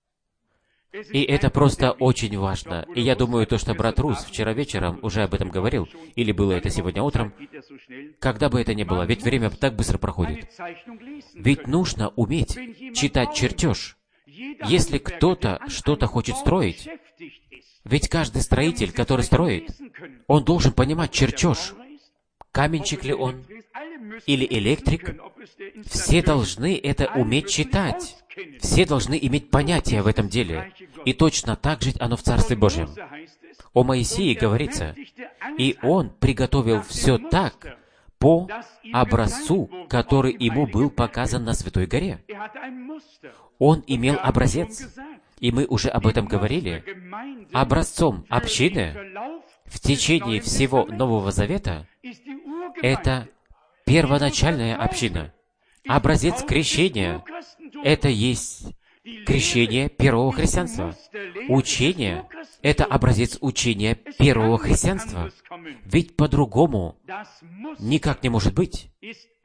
A: И это просто очень важно. И я думаю, то, что брат Рус вчера вечером уже об этом говорил, или было это сегодня утром, когда бы это ни было, ведь время так быстро проходит. Ведь нужно уметь читать чертеж. Если кто-то что-то хочет строить, ведь каждый строитель, который строит, он должен понимать чертеж. Каменщик ли он? Или электрик? Все должны это уметь читать. Все должны иметь понятие в этом деле. И точно так же оно в Царстве Божьем. О Моисее говорится, «И он приготовил все так, по образцу, который ему был показан на Святой горе». Он имел образец. И мы уже об этом говорили. Образцом общины в течение всего Нового Завета это первоначальная община. Образец крещения — это есть крещение первого христианства. Учение — это образец учения первого христианства. Ведь по-другому никак не может быть.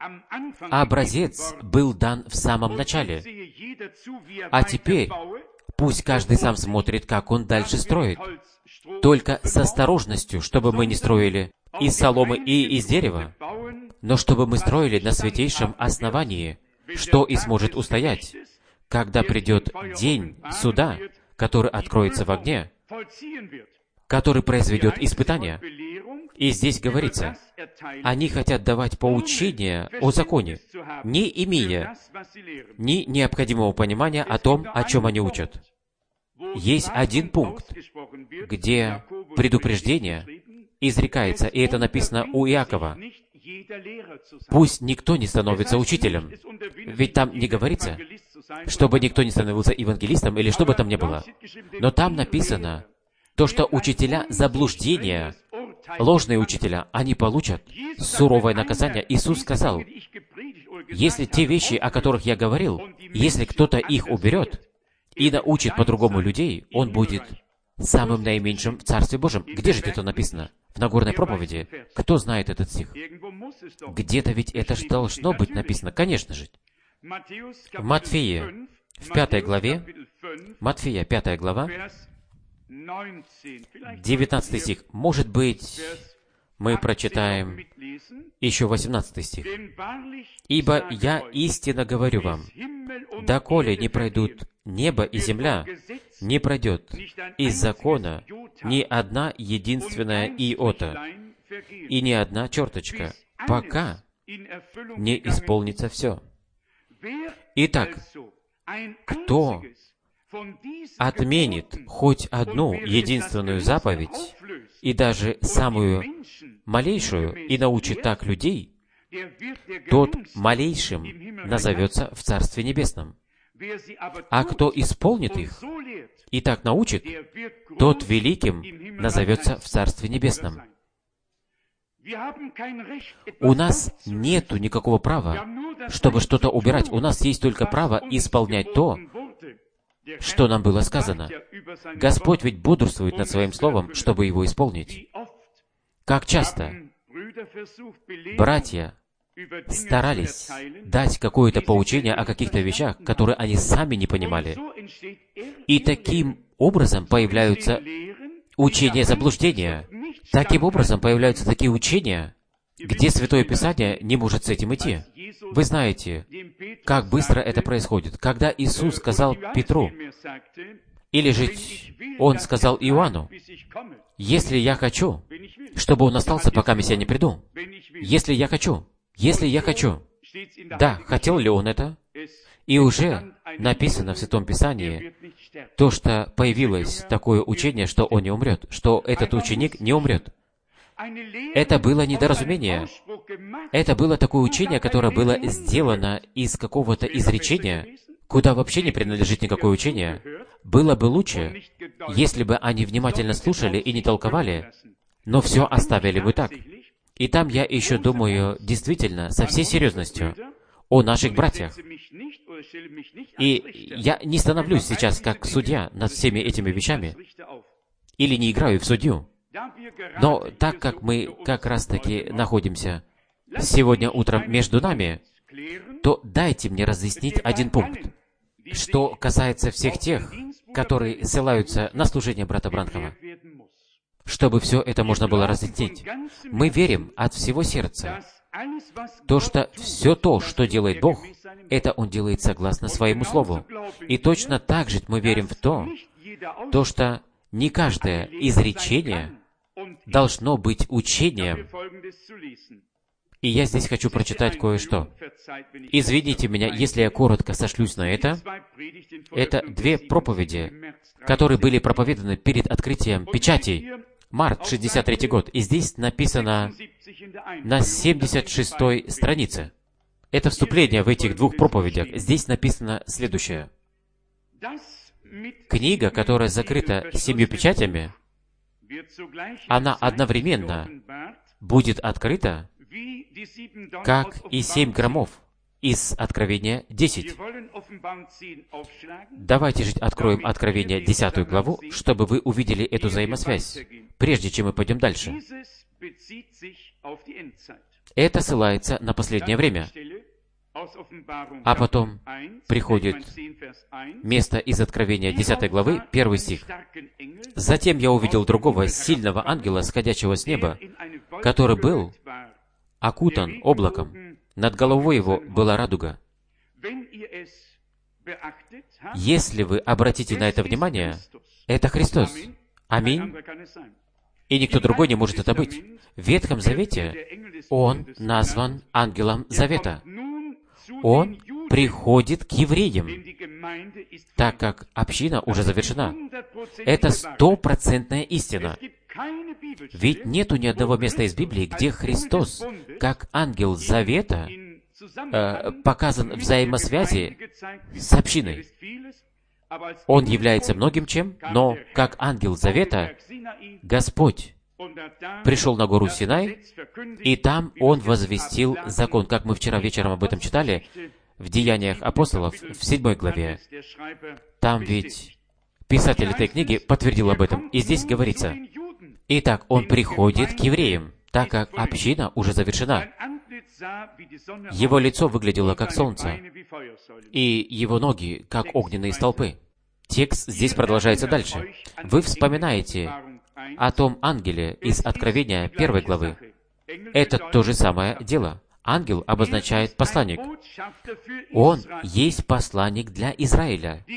A: Образец был дан в самом начале. А теперь Пусть каждый сам смотрит, как он дальше строит. Только с осторожностью, чтобы мы не строили из соломы и из дерева, но чтобы мы строили на святейшем основании, что и сможет устоять, когда придет день суда, который откроется в огне, который произведет испытания. И здесь говорится, они хотят давать поучение о законе, не имея ни необходимого понимания о том, о чем они учат. Есть один пункт, где предупреждение изрекается, и это написано у Иакова. Пусть никто не становится учителем. Ведь там не говорится, чтобы никто не становился евангелистом, или что бы там ни было. Но там написано, то, что учителя заблуждения, ложные учителя, они получат суровое наказание. Иисус сказал, если те вещи, о которых я говорил, если кто-то их уберет и научит по-другому людей, он будет самым наименьшим в Царстве Божьем. Где же это написано? В Нагорной проповеди. Кто знает этот стих? Где-то ведь это же должно быть написано. Конечно же. В Матфея, в пятой главе, Матфея, пятая глава, девятнадцатый стих. Может быть, мы прочитаем еще восемнадцатый стих. «Ибо я истинно говорю вам, доколе не пройдут небо и земля, не пройдет из закона ни одна единственная иота и ни одна черточка, пока не исполнится все». Итак, кто отменит хоть одну единственную заповедь и даже самую малейшую и научит так людей, тот малейшим назовется в Царстве Небесном. А кто исполнит их и так научит, тот великим назовется в Царстве Небесном. У нас нету никакого права, чтобы что-то убирать. У нас есть только право исполнять то, что нам было сказано. Господь ведь бодрствует над Своим Словом, чтобы его исполнить. Как часто братья старались дать какое-то поучение о каких-то вещах, которые они сами не понимали. И таким образом появляются учения заблуждения. Таким образом появляются такие учения, где Святое Писание не может с этим идти. Вы знаете, как быстро это происходит. Когда Иисус сказал Петру, или же Он сказал Иоанну, «Если я хочу, чтобы он остался, пока я не приду, если я хочу, если я хочу». Да, хотел ли он это? И уже написано в Святом Писании то, что появилось такое учение, что он не умрет, что этот ученик не умрет. Это было недоразумение. Это было такое учение, которое было сделано из какого-то изречения, куда вообще не принадлежит никакое учение. Было бы лучше, если бы они внимательно слушали и не толковали, но все оставили бы так. И там я еще думаю, действительно, со всей серьезностью, о наших братьях. И я не становлюсь сейчас как судья над всеми этими вещами, или не играю в судью. Но так как мы как раз-таки находимся сегодня утром между нами, то дайте мне разъяснить один пункт, что касается всех тех, которые ссылаются на служение брата Бранхама, чтобы все это можно было разъяснить. Мы верим от всего сердца, то, что все то, что делает Бог, это Он делает согласно Своему Слову. И точно так же мы верим в то, то, что не каждое изречение должно быть учением. И я здесь хочу прочитать кое-что. Извините меня, если я коротко сошлюсь на это. Это две проповеди, которые были проповеданы перед открытием печатей. Март, шестьдесят третий год. И здесь написано на семьдесят шестой странице. Это вступление в этих двух проповедях. Здесь написано следующее. Книга, которая закрыта семью печатями, она одновременно будет открыта, как и семь громов из Откровения десять. Давайте же откроем Откровение десятую главу, чтобы вы увидели эту взаимосвязь, прежде чем мы пойдем дальше. Это ссылается на последнее время. А потом приходит место из Откровения десятой главы, первый стих. «Затем я увидел другого сильного ангела, сходящего с неба, который был окутан облаком. Над головой его была радуга». Если вы обратите на это внимание, это Христос. Аминь. И никто другой не может это быть. В Ветхом Завете Он назван ангелом Завета. Он приходит к евреям, так как община уже завершена. Это стопроцентная истина. Ведь нету ни одного места из Библии, где Христос, как ангел Завета, э, показан в взаимосвязи с общиной. Он является многим чем, но как ангел Завета Господь пришел на гору Синай, и там Он возвестил закон, как мы вчера вечером об этом читали, в Деяниях апостолов, в седьмой главе. Там ведь писатель этой книги подтвердил об этом. И здесь говорится: «Итак, Он приходит к евреям, так как община уже завершена». Его лицо выглядело как солнце, и его ноги как огненные столпы. Текст здесь продолжается дальше. Вы вспоминаете о том ангеле из Откровения первой главы. Это то же самое дело. Ангел обозначает посланник. Он есть посланник для Израиля.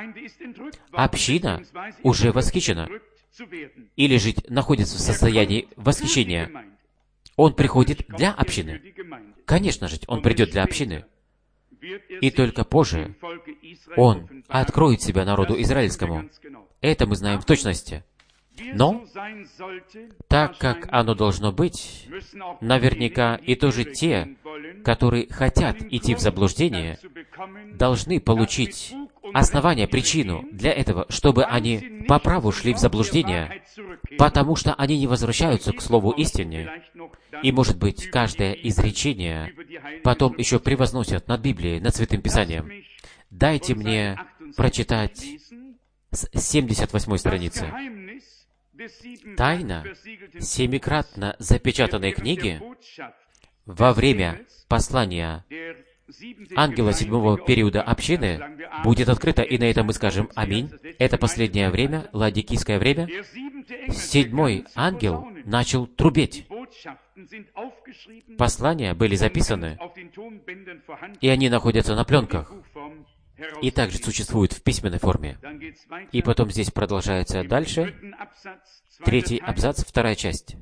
A: Община уже восхищена, или же находится в состоянии восхищения. Он приходит для общины. Конечно же, Он придет для общины. И только позже Он откроет себя народу израильскому. Это мы знаем в точности. Но, так как оно должно быть, наверняка и тоже те, которые хотят идти в заблуждение, должны получить основание, причину для этого, чтобы они по праву шли в заблуждение, потому что они не возвращаются к слову истине. И, может быть, каждое изречение потом еще превозносят над Библией, над Святым Писанием. Дайте мне прочитать с семьдесят восьмой страницы. Тайна семикратно запечатанной книги во время послания ангела седьмого периода общины будет открыта, и на этом мы скажем «Аминь». Это последнее время, ладикийское время. Седьмой ангел начал трубеть. Послания были записаны, и они находятся на пленках, и также существуют в письменной форме. И потом здесь продолжается дальше. Третий абзац, вторая часть.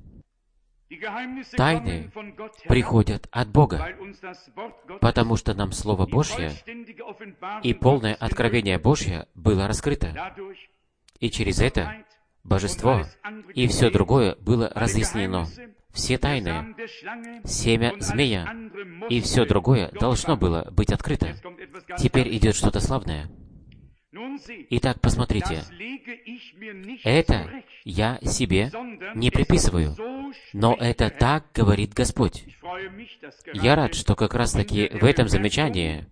A: Тайны приходят от Бога, потому что нам Слово Божье и полное откровение Божье было раскрыто. И через это Божество и все другое было разъяснено. Все тайны, семя змея и все другое должно было быть открыто. Теперь идет что-то славное. Итак, посмотрите. Это я себе не приписываю, но это так говорит Господь. Я рад, что как раз-таки в этом замечании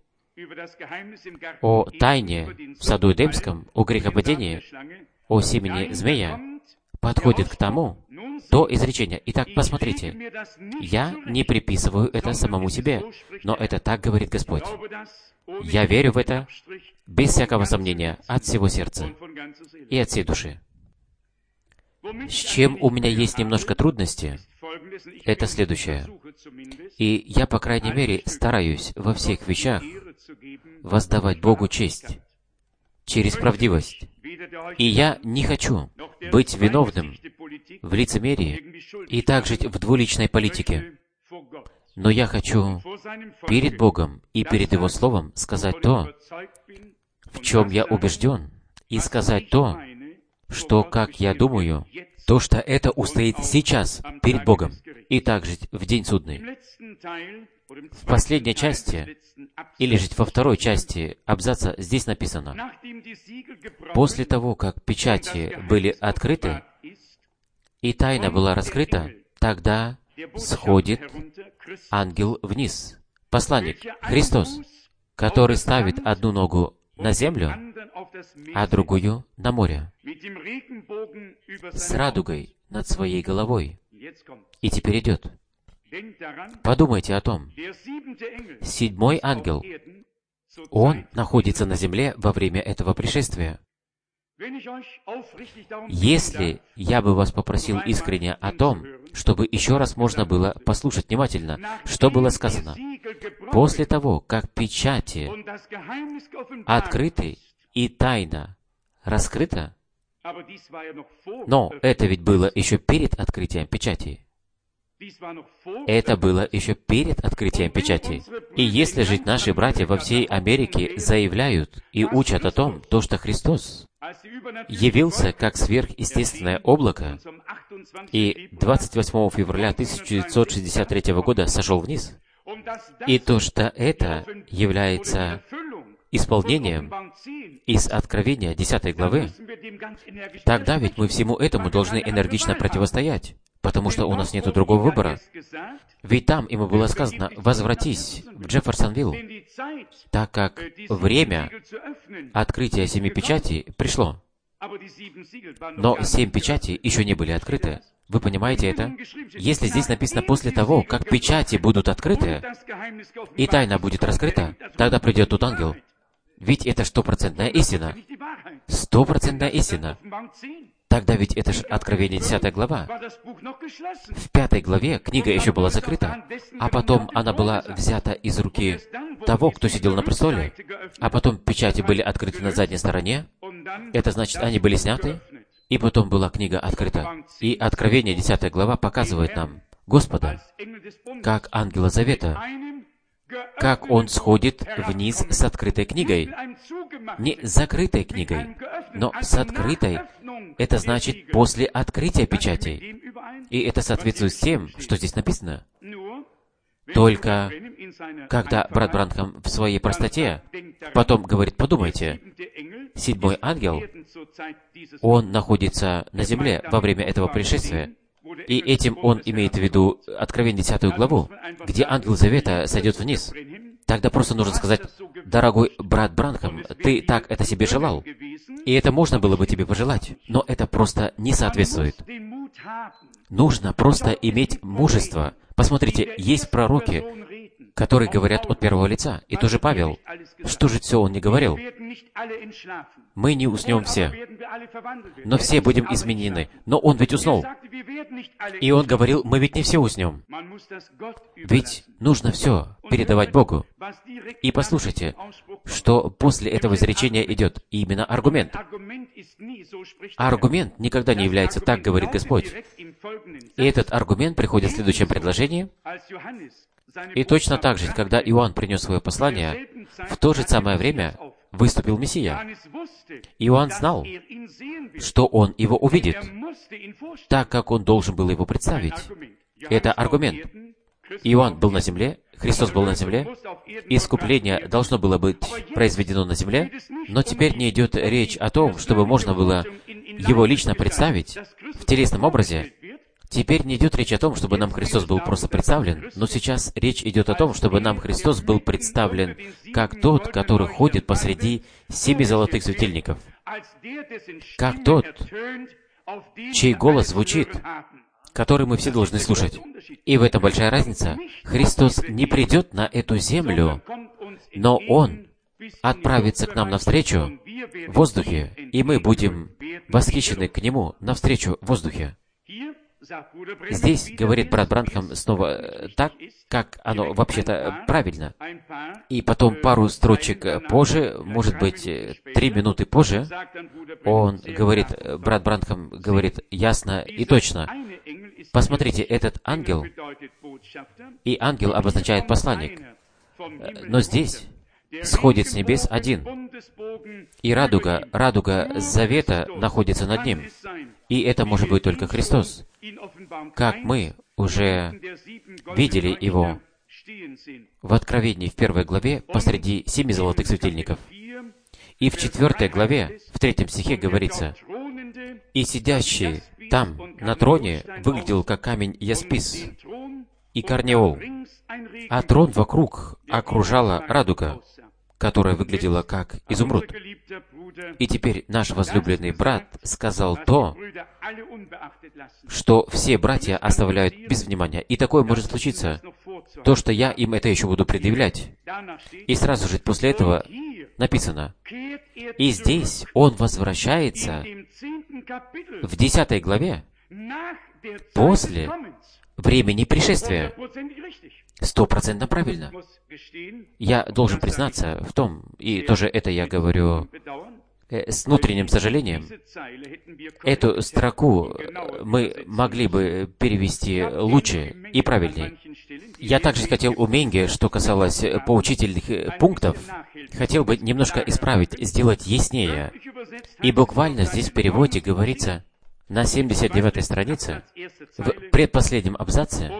A: о тайне в саду Эдемском, о грехопадении, о семени змея, подходит к тому, то изречение. Итак, посмотрите. Я не приписываю это самому себе, но это так говорит Господь. Я верю в это без всякого сомнения, от всего сердца и от всей души. С чем у меня есть немножко трудности, это следующее. И я, по крайней мере, стараюсь во всех вещах воздавать Богу честь через правдивость. И я не хочу быть виновным в лицемерии и также в двуличной политике. Но я хочу перед Богом и перед Его Словом сказать то, в чем я убежден, и сказать то, что, как я думаю, то, что это устоит сейчас перед Богом, и также в день судный. В последней части, или же во второй части абзаца здесь написано: «После того, как печати были открыты, и тайна была раскрыта, тогда сходит ангел вниз, посланник, Христос, который ставит одну ногу на землю, а другую на море, с радугой над своей головой». И теперь идет. Подумайте о том. Седьмой ангел, он находится на земле во время этого пришествия. Если я бы вас попросил искренне о том, чтобы еще раз можно было послушать внимательно, что было сказано. После того, как печати открыты и тайна раскрыта, но это ведь было еще перед открытием печати. Это было еще перед открытием печати. И если же наши братья во всей Америке заявляют и учат о том, то, что Христос явился как сверхъестественное облако, и двадцать восьмого февраля тысяча девятьсот шестьдесят третьего года сошел вниз, и то, что это является исполнением из Откровения десятой главы, тогда ведь мы всему этому должны энергично противостоять, потому что у нас нет другого выбора. Ведь там ему было сказано: «Возвратись в Джефферсонвилл», так как время открытия семи печатей пришло. Но семь печатей еще не были открыты. Вы понимаете это? Если здесь написано «после того, как печати будут открыты, и тайна будет раскрыта», тогда придет тот ангел. Ведь это стопроцентная истина. Стопроцентная истина. Тогда ведь это же Откровение десятая глава. В пятой главе книга еще была закрыта, а потом она была взята из руки того, кто сидел на престоле, а потом печати были открыты на задней стороне. Это значит, они были сняты, и потом была книга открыта. И Откровение десятая глава показывает нам Господа, как ангела завета, как он сходит вниз с открытой книгой. Не с закрытой книгой, но с открытой. Это значит после открытия печатей. И это соответствует с тем, что здесь написано. Только когда брат Бранхам в своей простоте потом говорит: подумайте, седьмой ангел, он находится на земле во время этого пришествия. И этим он имеет в виду Откровение десятую главу, где ангел завета сойдет вниз. Тогда просто нужно сказать: дорогой брат Бранхам, ты так это себе желал. И это можно было бы тебе пожелать, но это просто не соответствует. Нужно просто иметь мужество. Посмотрите, есть пророки, которые говорят от первого лица. И тоже Павел. Что же все он не говорил? Мы не уснем все, но все будем изменены. Но он ведь уснул. И он говорил: мы ведь не все уснем. Ведь нужно все передавать Богу. И послушайте, что после этого изречения идет именно аргумент. А аргумент никогда не является «так говорит Господь». И этот аргумент приходит в следующем предложении. И точно так же, когда Иоанн принес свое послание, в то же самое время выступил Мессия. Иоанн знал, что он его увидит, так как он должен был его представить. Это аргумент. Иоанн был на земле, Христос был на земле, искупление должно было быть произведено на земле, но теперь не идет речь о том, чтобы можно было его лично представить в телесном образе. Теперь не идет речь о том, чтобы нам Христос был просто представлен, но сейчас речь идет о том, чтобы нам Христос был представлен как тот, который ходит посреди семи золотых светильников, как тот, чей голос звучит, который мы все должны слушать. И в этом большая разница. Христос не придет на эту землю, но Он отправится к нам навстречу в воздухе, и мы будем восхищены к Нему навстречу в воздухе. Здесь говорит брат Бранхам снова так, как оно вообще-то правильно. И потом пару строчек позже, может быть, три минуты позже, он говорит, брат Бранхам говорит ясно и точно. Посмотрите, этот ангел, и ангел обозначает посланник, но здесь сходит с небес один, и радуга, радуга завета находится над ним. И это может быть только Христос, как мы уже видели Его в Откровении в первой главе посреди семи золотых светильников. И в четвертой главе, в третьем стихе говорится: «И сидящий там, на троне, выглядел как камень яспис и карнеол, а трон вокруг окружала радуга, которая выглядела как изумруд. И теперь наш возлюбленный брат сказал то, что все братья оставляют без внимания. И такое может случиться, то, что я им это еще буду предъявлять. И сразу же после этого написано, и здесь он возвращается в десятой главе после времени пришествия. Стопроцентно правильно. Я должен признаться в том, и тоже это я говорю э, с внутренним сожалением, эту строку мы могли бы перевести лучше и правильнее. Я также хотел у Менге, что касалось поучительных пунктов, хотел бы немножко исправить, сделать яснее. И буквально здесь в переводе говорится на семьдесят девятой странице, в предпоследнем абзаце,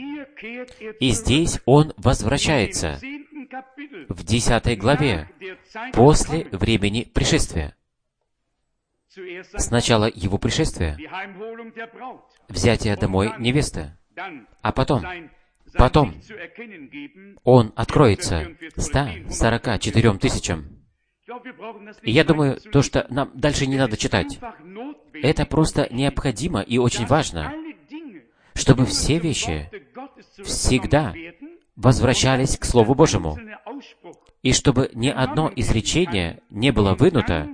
A: и здесь он возвращается в десятой главе после времени пришествия. Сначала его пришествие, взятие домой невесты, а потом, потом он откроется ста сорока четырем тысячам. И я думаю, то, что нам дальше не надо читать, это просто необходимо и очень важно, чтобы все вещи всегда возвращались к Слову Божьему, и чтобы ни одно изречение не было вынуто,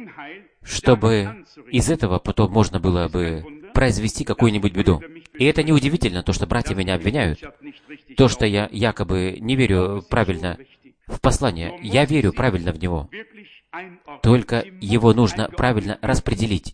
A: чтобы из этого потом можно было бы произвести какую-нибудь беду. И это неудивительно, то, что братья меня обвиняют, то, что я якобы не верю правильно в послание. Я верю правильно в него. Только его нужно правильно распределить.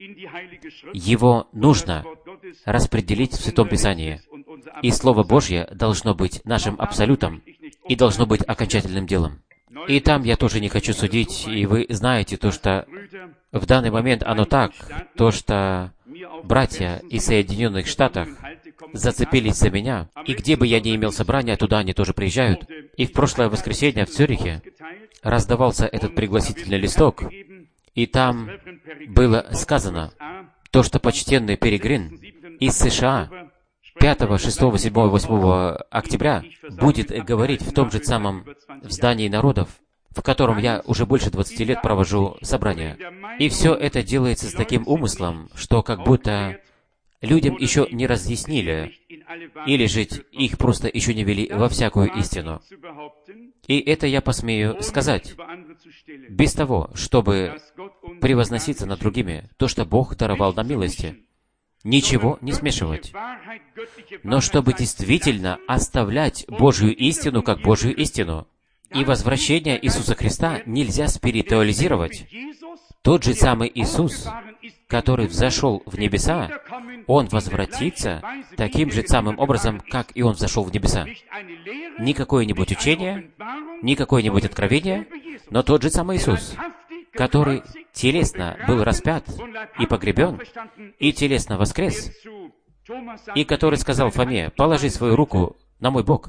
A: Его нужно распределить в Святом Писании. И Слово Божье должно быть нашим абсолютом и должно быть окончательным делом. И там я тоже не хочу судить, и вы знаете то, что в данный момент оно так, то, что братья из Соединенных Штатов зацепились за меня, и где бы я ни имел собрания, туда они тоже приезжают. И в прошлое воскресенье в Цюрихе раздавался этот пригласительный листок, и там было сказано то, что почтенный Перегрин из США пятого, шестого, седьмого, восьмого октября будет говорить в том же самом в здании народов, в котором я уже больше двадцати лет провожу собрания. И все это делается с таким умыслом, что как будто людям еще не разъяснили, или же их просто еще не вели во всякую истину. И это я посмею сказать, без того, чтобы превозноситься над другими, то, что Бог даровал нам милости. Ничего не смешивать, но чтобы действительно оставлять Божью истину как Божью истину. И возвращение Иисуса Христа нельзя спиритуализировать. Тот же самый Иисус, который взошел в небеса, Он возвратится таким же самым образом, как и Он взошел в небеса. Не какое-нибудь учение, не какое-нибудь откровение, но тот же самый Иисус, который телесно был распят и погребен, и телесно воскрес, и который сказал Фоме: «Положи свою руку на мой бок».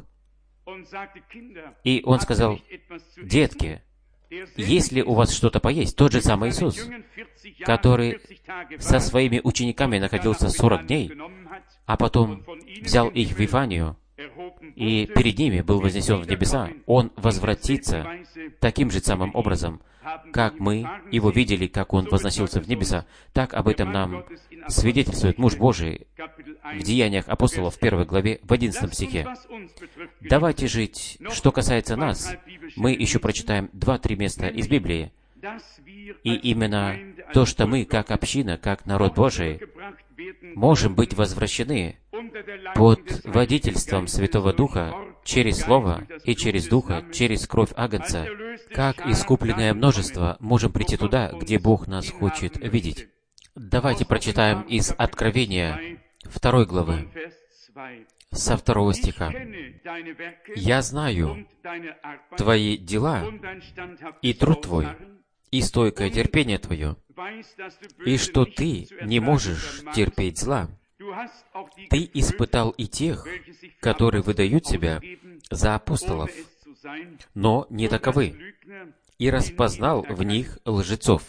A: И он сказал: «Детки, если у вас что-то поесть», тот же самый Иисус, который со своими учениками находился сорок дней, а потом взял их в Вифанию, и перед ними был вознесен в небеса, Он возвратится таким же самым образом, как мы его видели, как Он возносился в небеса. Так об этом нам свидетельствует муж Божий в Деяниях апостолов в первой главе, в одиннадцатом стихе. Давайте жить, что касается нас. Мы еще прочитаем два-три места из Библии. И именно то, что мы, как община, как народ Божий, можем быть возвращены под водительством Святого Духа, через Слово и через Духа, через кровь Агнца, как искупленное множество, можем прийти туда, где Бог нас хочет видеть. Давайте прочитаем из Откровения второй главы, со второго стиха. «Я знаю твои дела, и труд твой, и стойкое терпение твое, и что ты не можешь терпеть зла. Ты испытал и тех, которые выдают себя за апостолов, но не таковы, и распознал в них лжецов.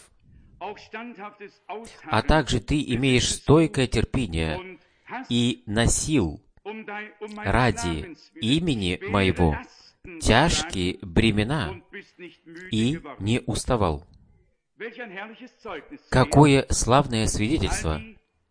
A: А также ты имеешь стойкое терпение и носил ради имени моего тяжкие бремена и не уставал. Какое славное свидетельство!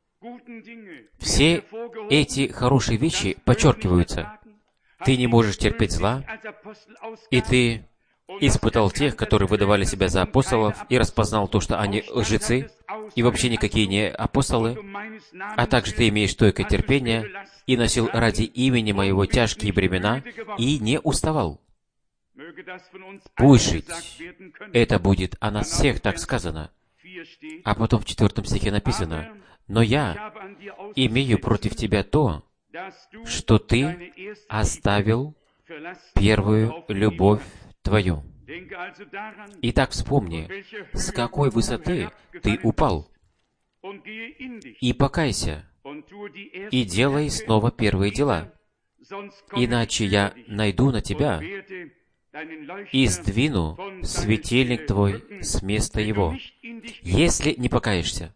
A: Все эти хорошие вещи подчеркиваются. Ты не можешь терпеть зла, и ты испытал тех, которые выдавали себя за апостолов, и распознал то, что они лжецы, и вообще никакие не апостолы, а также ты имеешь стойкое терпение, и носил ради имени моего тяжкие бремена, и не уставал. Пусть жить, это будет о нас всех так сказано. А потом в четвертом стихе написано: «Но я имею против тебя то, что ты оставил первую любовь твою». Итак, вспомни, с какой высоты ты упал, и покайся, и делай снова первые дела, иначе я найду на тебя и сдвину светильник твой с места его, если не покаешься.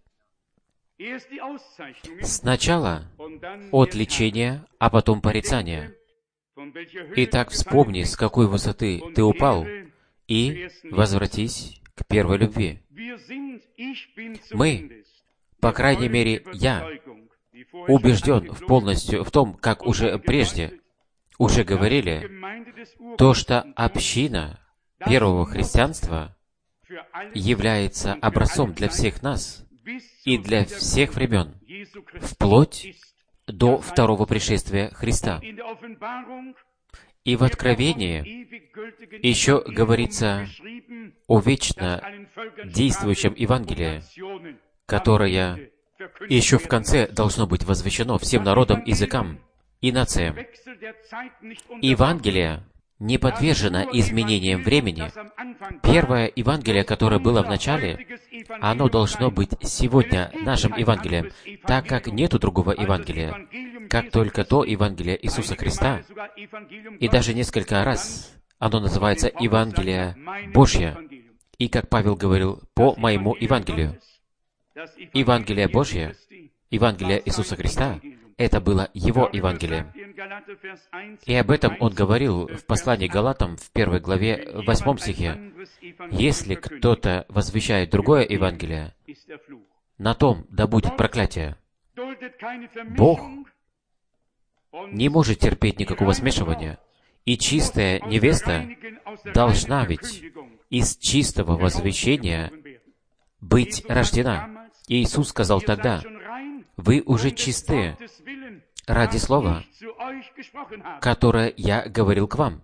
A: Сначала отличение, а потом порицание. Итак, вспомни, с какой высоты ты упал, и возвратись к первой любви. Мы, по крайней мере, я, убежден в полностью в том, как уже прежде уже говорили, то, что община первого христианства является образцом для всех нас и для всех времен, вплоть до второго пришествия Христа. И в Откровении еще говорится о вечно действующем Евангелии, которое еще в конце должно быть возвещено всем народам, языкам и нациям. Евангелие не подвержено изменениям времени. Первое Евангелие, которое было в начале, оно должно быть сегодня нашим Евангелием, так как нету другого Евангелия, как только то Евангелие Иисуса Христа, и даже несколько раз оно называется Евангелие Божье, и, как Павел говорил, по моему Евангелию. Евангелие Божье, Евангелие Иисуса Христа, это было Его Евангелие. И об этом он говорил в послании к Галатам в первой главе, в восьмом стихе. «Если кто-то возвещает другое Евангелие, на том да будет проклятие». Бог не может терпеть никакого смешивания. И чистая невеста должна ведь из чистого возвещения быть рождена. И Иисус сказал тогда: «Вы уже чисты ради слова, которое я говорил к вам».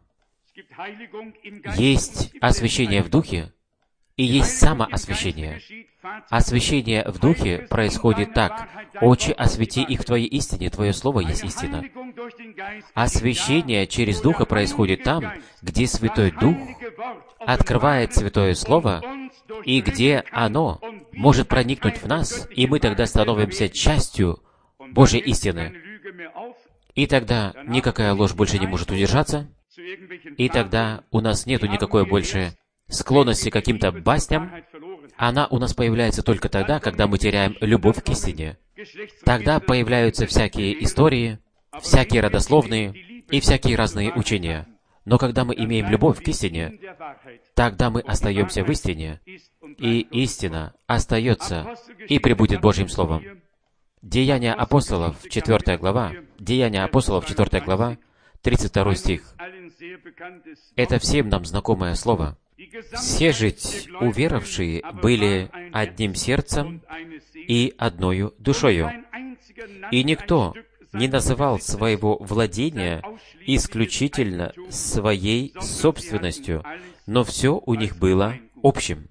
A: Есть освящение в Духе, и есть самоосвящение. Освящение в Духе происходит так: «Отче, освети их в Твоей истине, Твое Слово есть истина». Освящение через Духа происходит там, где Святой Дух открывает Святое Слово, и где оно может проникнуть в нас, и мы тогда становимся частью Божьей истины. И тогда никакая ложь больше не может удержаться, и тогда у нас нету никакой больше склонности к каким-то басням. Она у нас появляется только тогда, когда мы теряем любовь к истине. Тогда появляются всякие истории, всякие родословные и всякие разные учения. Но когда мы имеем любовь к истине, тогда мы остаемся в истине, и истина остается и пребудет Божьим Словом. Деяния апостолов, четвертая глава, Деяния апостолов, четвертая глава, тридцать второй стих. Это всем нам знакомое слово. «Все жить уверовавшие были одним сердцем и одною душою, и никто не называл своего владения исключительно своей собственностью, но все у них было общим».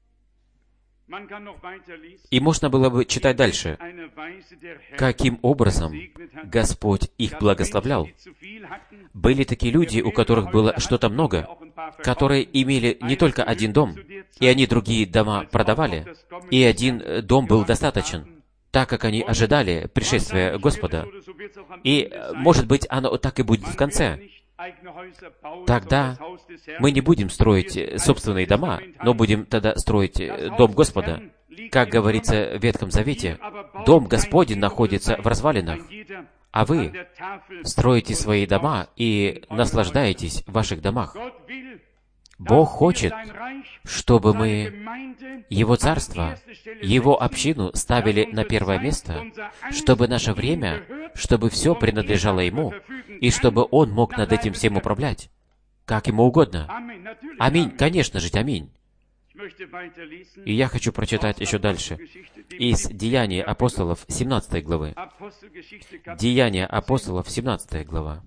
A: И можно было бы читать дальше, каким образом Господь их благословлял. Были такие люди, у которых было что-то много, которые имели не только один дом, и они другие дома продавали, и один дом был достаточен, так как они ожидали пришествия Господа. И, может быть, оно так и будет в конце. Тогда мы не будем строить собственные дома, но будем тогда строить дом Господа. Как говорится в Ветхом Завете, дом Господень находится в развалинах, а вы строите свои дома и наслаждаетесь в ваших домах. Бог хочет, чтобы мы Его Царство, Его общину ставили на первое место, чтобы наше время, чтобы все принадлежало Ему, и чтобы Он мог над этим всем управлять, как Ему угодно. Аминь. Конечно же, аминь. И я хочу прочитать еще дальше. Из Деяний апостолов семнадцатой главы. Деяния апостолов семнадцатая глава.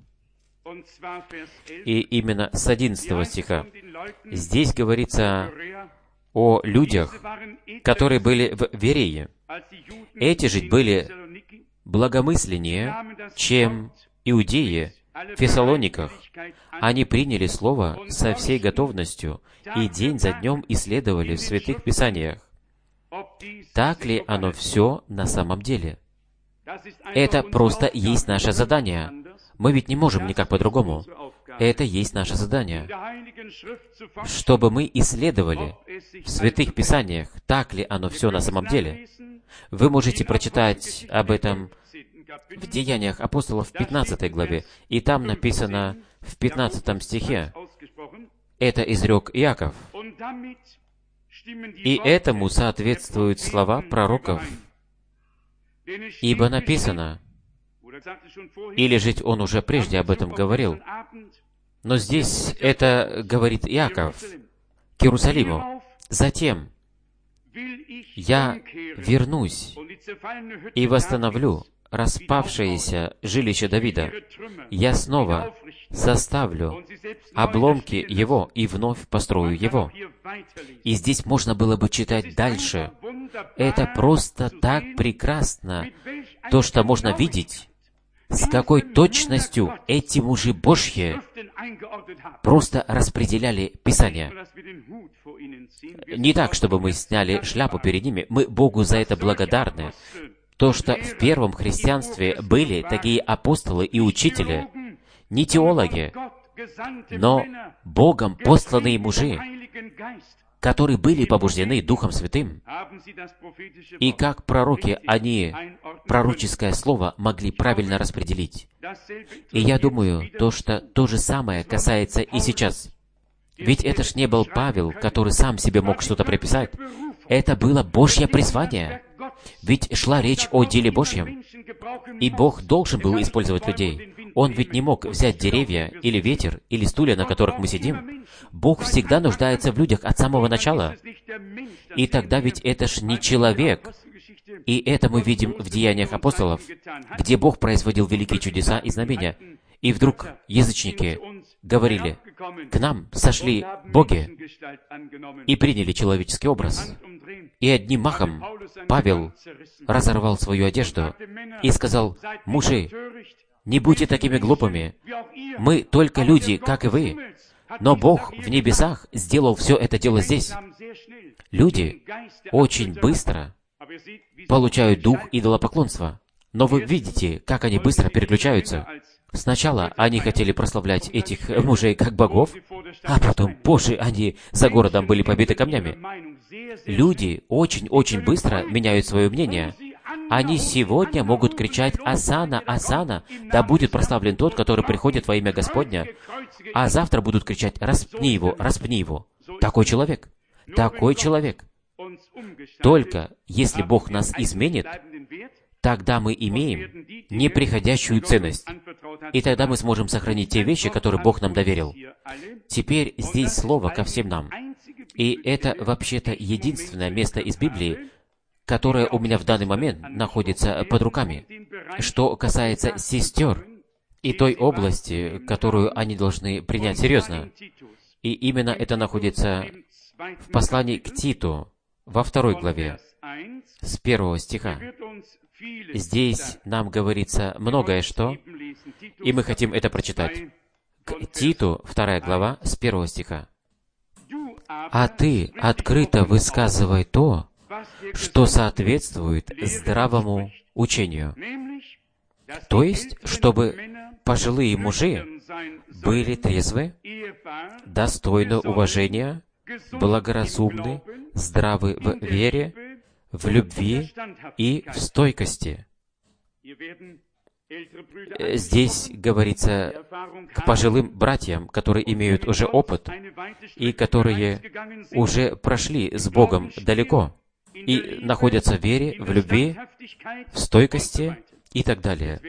A: И именно с одиннадцатого стиха. Здесь говорится о людях, которые были в Верее. Эти же были благомысленнее, чем иудеи в Фессалониках. Они приняли Слово со всей готовностью и день за днем исследовали в Святых Писаниях. Так ли оно все на самом деле? Это просто есть наше задание. Мы ведь не можем никак по-другому. Это есть наше задание. Чтобы мы исследовали в Святых Писаниях, так ли оно все на самом деле. Вы можете прочитать об этом в Деяниях апостолов в пятнадцатой главе, и там написано в пятнадцатом стихе, это изрек Иаков. И этому соответствуют слова пророков. Ибо написано, или же он уже прежде об этом говорил, но здесь это говорит Иаков к Иерусалиму. Затем я вернусь и восстановлю распавшееся жилище Давида. Я снова составлю обломки его и вновь построю его. И здесь можно было бы читать дальше. Это просто так прекрасно, то, что можно видеть, с какой точностью эти мужи Божьи просто распределяли Писание. Не так, чтобы мы сняли шляпу перед ними. Мы Богу за это благодарны. То, что в первом христианстве были такие апостолы и учители, не теологи, но Богом посланные мужи, которые были побуждены Духом Святым. И как пророки, они пророческое слово могли правильно распределить. И я думаю, то, что то же самое касается и сейчас. Ведь это ж не был Павел, который сам себе мог что-то приписать. Это было Божье призвание. Ведь шла речь о деле Божьем. И Бог должен был использовать людей. Он ведь не мог взять деревья, или ветер, или стулья, на которых мы сидим. Бог всегда нуждается в людях от самого начала. И тогда ведь это ж не человек. И это мы видим в Деяниях апостолов, где Бог производил великие чудеса и знамения. И вдруг язычники говорили, «К нам сошли боги и приняли человеческий образ». И одним махом Павел разорвал свою одежду и сказал, «Мужи, не будьте такими глупыми. Мы только люди, как и вы. Но Бог в небесах сделал все это дело здесь». Люди очень быстро получают дух идолопоклонства. Но вы видите, как они быстро переключаются. Сначала они хотели прославлять этих мужей как богов, а потом позже они за городом были побиты камнями. Люди очень-очень быстро меняют свое мнение. Они сегодня могут кричать «Осанна, Осанна, да будет прославлен тот, который приходит во имя Господня», а завтра будут кричать «Распни его, распни его». Такой человек. Такой человек. Только если Бог нас изменит, тогда мы имеем неприходящую ценность. И тогда мы сможем сохранить те вещи, которые Бог нам доверил. Теперь здесь слово ко всем нам. И это вообще-то единственное место из Библии, которое у меня в данный момент находится под руками, что касается сестер и той области, которую они должны принять серьезно. И именно это находится в послании к Титу, во второй главе, с первого стиха. Здесь нам говорится многое что, и мы хотим это прочитать. К Титу, вторая глава, с первого стиха. «А ты открыто высказывай то, что соответствует здравому учению». То есть, чтобы пожилые мужи были трезвы, достойны уважения, благоразумны, здравы в вере, в любви и в стойкости. Здесь говорится к пожилым братьям, которые имеют уже опыт и которые уже прошли с Богом далеко и находятся в вере, в любви, в стойкости и так далее.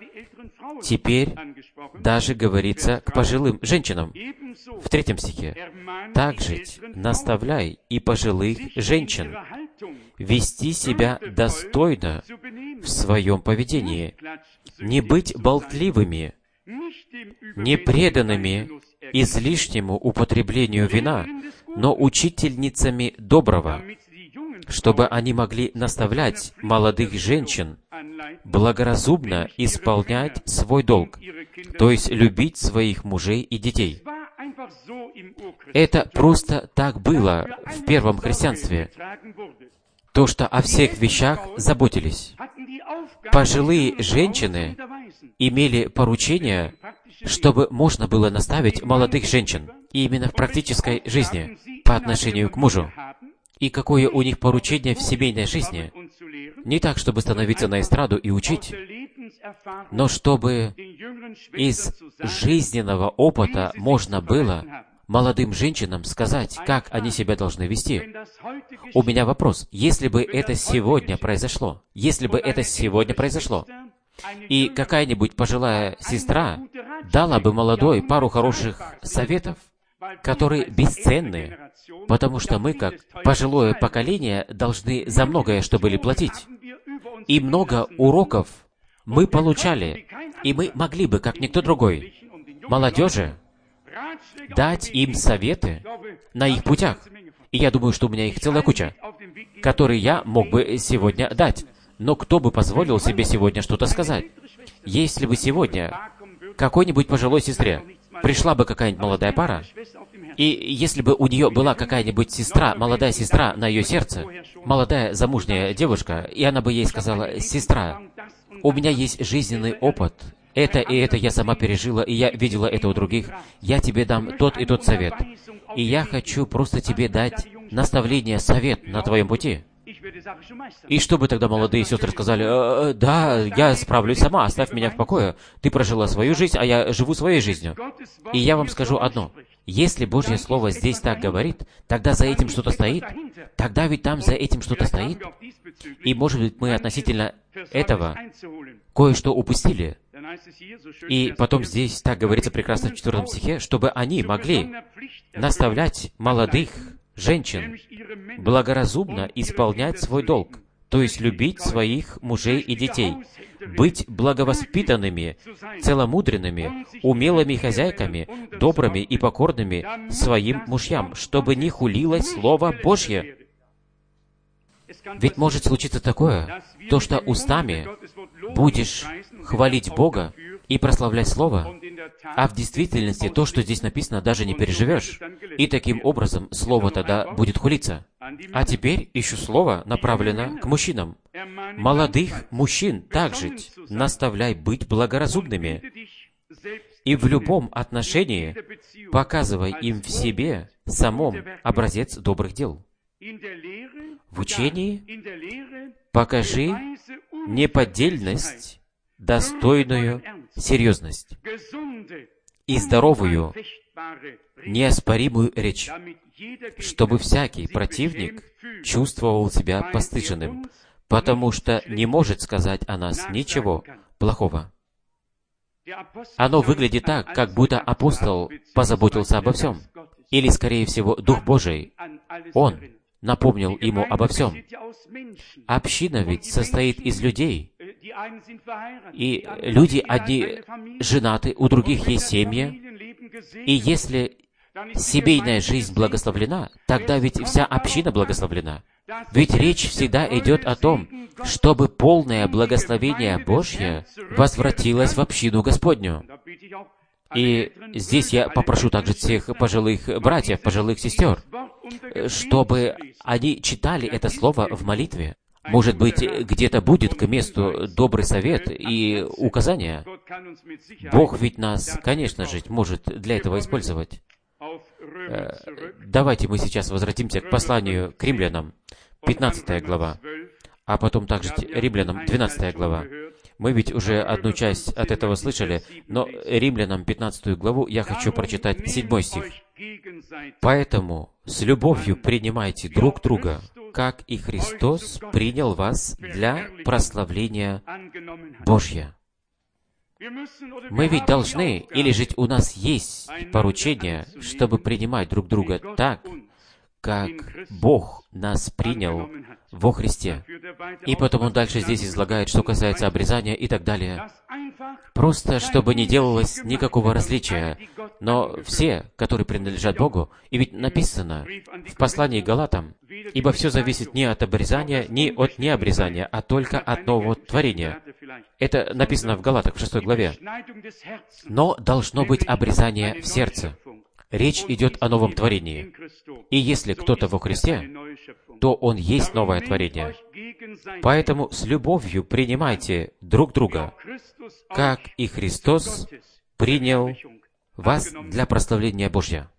A: Теперь даже говорится к пожилым женщинам в третьем стихе. «Также наставляй и пожилых женщин вести себя достойно в своем поведении, не быть болтливыми, не преданными излишнему употреблению вина, но учительницами доброго, чтобы они могли наставлять молодых женщин благоразумно исполнять свой долг, то есть любить своих мужей и детей». Это просто так было в первом христианстве. То, что о всех вещах заботились. Пожилые женщины имели поручение, чтобы можно было наставить молодых женщин, и именно в практической жизни, по отношению к мужу. И какое у них поручение в семейной жизни. Не так, чтобы становиться на эстраду и учить, но чтобы из жизненного опыта можно было молодым женщинам сказать, как они себя должны вести. У меня вопрос. Если бы это сегодня произошло, если бы это сегодня произошло, и какая-нибудь пожилая сестра дала бы молодой пару хороших советов, которые бесценны, потому что мы, как пожилое поколение, должны за многое, что были, платить. И много уроков мы получали, и мы могли бы, как никто другой, молодежи, дать им советы на их путях. И я думаю, что у меня их целая куча, которые я мог бы сегодня дать. Но кто бы позволил себе сегодня что-то сказать? Если бы сегодня какой-нибудь пожилой сестре пришла бы какая-нибудь молодая пара, и если бы у нее была какая-нибудь сестра, молодая сестра на ее сердце, молодая замужняя девушка, и она бы ей сказала: «Сестра, у меня есть жизненный опыт, это и это я сама пережила, и я видела это у других, я тебе дам тот и тот совет, и я хочу просто тебе дать наставление, совет на твоем пути». И что бы тогда молодые сестры сказали: э, «Да, я справлюсь сама, оставь меня в покое. Ты прожила свою жизнь, а я живу своей жизнью». И я вам скажу одно. Если Божье Слово здесь так говорит, тогда за этим что-то стоит. Тогда ведь там за этим что-то стоит. И, может быть, мы относительно этого кое-что упустили. И потом здесь так говорится прекрасно в четвертом стихе, чтобы они могли наставлять молодых женщин благоразумно исполнять свой долг, то есть любить своих мужей и детей, быть благовоспитанными, целомудренными, умелыми хозяйками, добрыми и покорными своим мужьям, чтобы не хулилось Слово Божье. Ведь может случиться такое, то, что устами будешь хвалить Бога и прославлять Слово, а в действительности то, что здесь написано, даже не переживешь. И таким образом Слово тогда будет хулиться. А теперь еще Слово направлено к мужчинам. Молодых мужчин также наставляй быть благоразумными. И в любом отношении показывай им в себе самом образец добрых дел. В учении покажи неподдельность, достойную серьезность и здоровую, неоспоримую речь, чтобы всякий противник чувствовал себя постыженным, потому что не может сказать о нас ничего плохого. Оно выглядит так, как будто апостол позаботился обо всем. Или, скорее всего, Дух Божий. Он напомнил ему обо всем. Община ведь состоит из людей. И люди одни женаты, у других есть семьи. И если семейная жизнь благословлена, тогда ведь вся община благословлена. Ведь речь всегда идет о том, чтобы полное благословение Божье возвратилось в общину Господню. И здесь я попрошу также всех пожилых братьев, пожилых сестер, чтобы они читали это слово в молитве. Может быть, где-то будет к месту добрый совет и указания. Бог ведь нас, конечно же, может для этого использовать. Давайте мы сейчас возвратимся к посланию к римлянам, пятнадцатая глава, а потом также римлянам, двенадцатая глава. Мы ведь уже одну часть от этого слышали, но Римлянам пятнадцатую главу я хочу прочитать седьмой стих. «Поэтому с любовью принимайте друг друга, как и Христос принял вас для прославления Божьего». Мы ведь должны, или же у нас есть поручение, чтобы принимать друг друга так, как Бог нас принял во Христе. И потом он дальше здесь излагает, что касается обрезания и так далее. Просто, чтобы не делалось никакого различия. Но все, которые принадлежат Богу, и ведь написано в послании к Галатам, «Ибо все зависит не от обрезания, ни от необрезания, а только от нового творения». Это написано в Галатах, в шестой главе. Но должно быть обрезание в сердце. Речь идет о новом творении. И если кто-то во Христе, то он есть новое творение. Поэтому с любовью принимайте друг друга, как и Христос принял вас для прославления Божьего.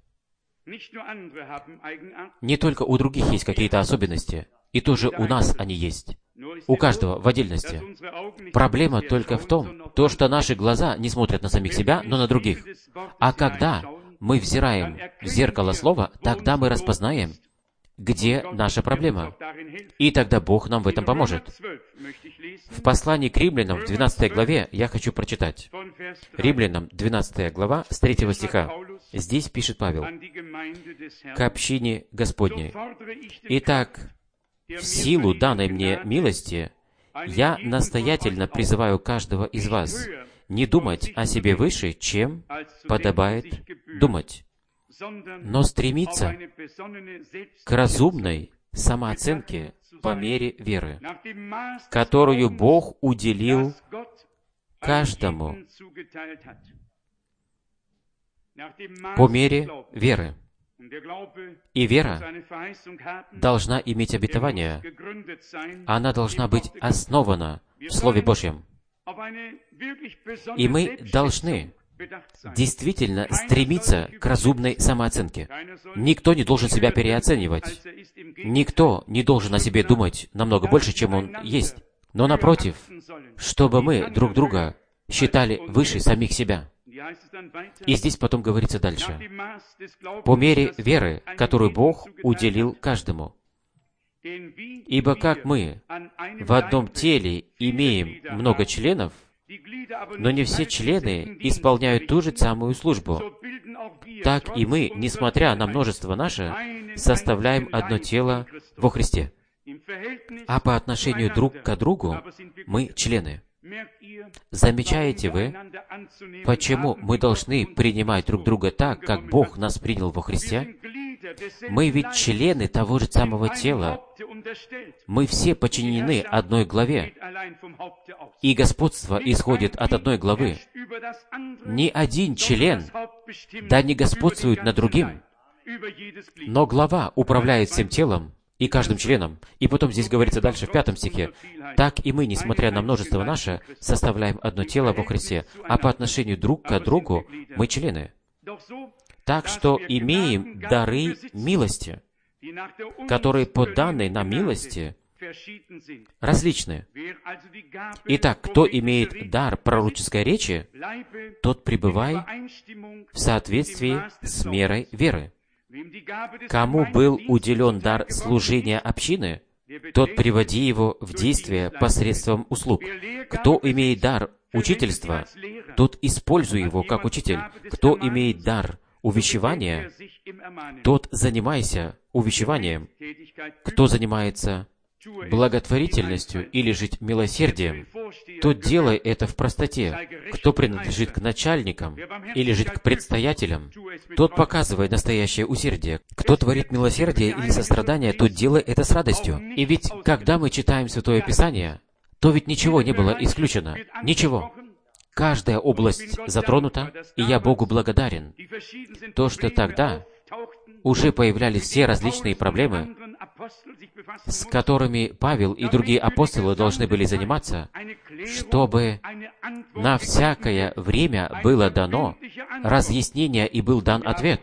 A: Не только у других есть какие-то особенности, и тоже у нас они есть. У каждого в отдельности. Проблема только в том, то, что наши глаза не смотрят на самих себя, но на других. А когда мы взираем в зеркало Слова, тогда мы распознаем, где наша проблема. И тогда Бог нам в этом поможет. В послании к Римлянам, в двенадцатой главе, я хочу прочитать. Римлянам, двенадцатая глава, с третьего стиха. Здесь пишет Павел: «К общине Господней. Итак, в силу данной мне милости, я настоятельно призываю каждого из вас не думать о себе выше, чем подобает думать, но стремиться к разумной самооценке по мере веры, которую Бог уделил каждому по мере веры». И вера должна иметь обетование. Она должна быть основана в Слове Божьем. И мы должны действительно стремиться к разумной самооценке. Никто не должен себя переоценивать. Никто не должен о себе думать намного больше, чем он есть. Но напротив, чтобы мы друг друга считали выше самих себя. И здесь потом говорится дальше. «По мере веры, которую Бог уделил каждому. Ибо как мы в одном теле имеем много членов, но не все члены исполняют ту же самую службу, так и мы, несмотря на множество наше, составляем одно тело во Христе. А по отношению друг к другу мы члены». Замечаете вы, почему мы должны принимать друг друга так, как Бог нас принял во Христе? Мы ведь члены того же самого тела. Мы все подчинены одной главе. И господство исходит от одной главы. Ни один член да не господствует над другим, но глава управляет всем телом и каждым членом. И потом здесь говорится дальше, в пятом стихе: «Так и мы, несмотря на множество наше, составляем одно тело во Христе, а по отношению друг к другу мы члены. Так что имеем дары милости, которые по данной нам милости различны. Итак, кто имеет дар пророческой речи, тот пребывай в соответствии с мерой веры. Кому был уделен дар служения общины, тот приводи его в действие посредством услуг. Кто имеет дар учительства, тот используй его как учитель. Кто имеет дар увещевания, тот занимайся увещеванием. Кто занимается благотворительностью или же милосердием, тот делай это в простоте. Кто принадлежит к начальникам или же к предстоятелям, тот показывай настоящее усердие. Кто творит милосердие или сострадание, тот делай это с радостью. И ведь, когда мы читаем Святое Писание, то ведь ничего не было исключено. Ничего. Каждая область затронута, и я Богу благодарен. То, что тогда уже появлялись все различные проблемы, с которыми Павел и другие апостолы должны были заниматься, чтобы на всякое время было дано разъяснение и был дан ответ.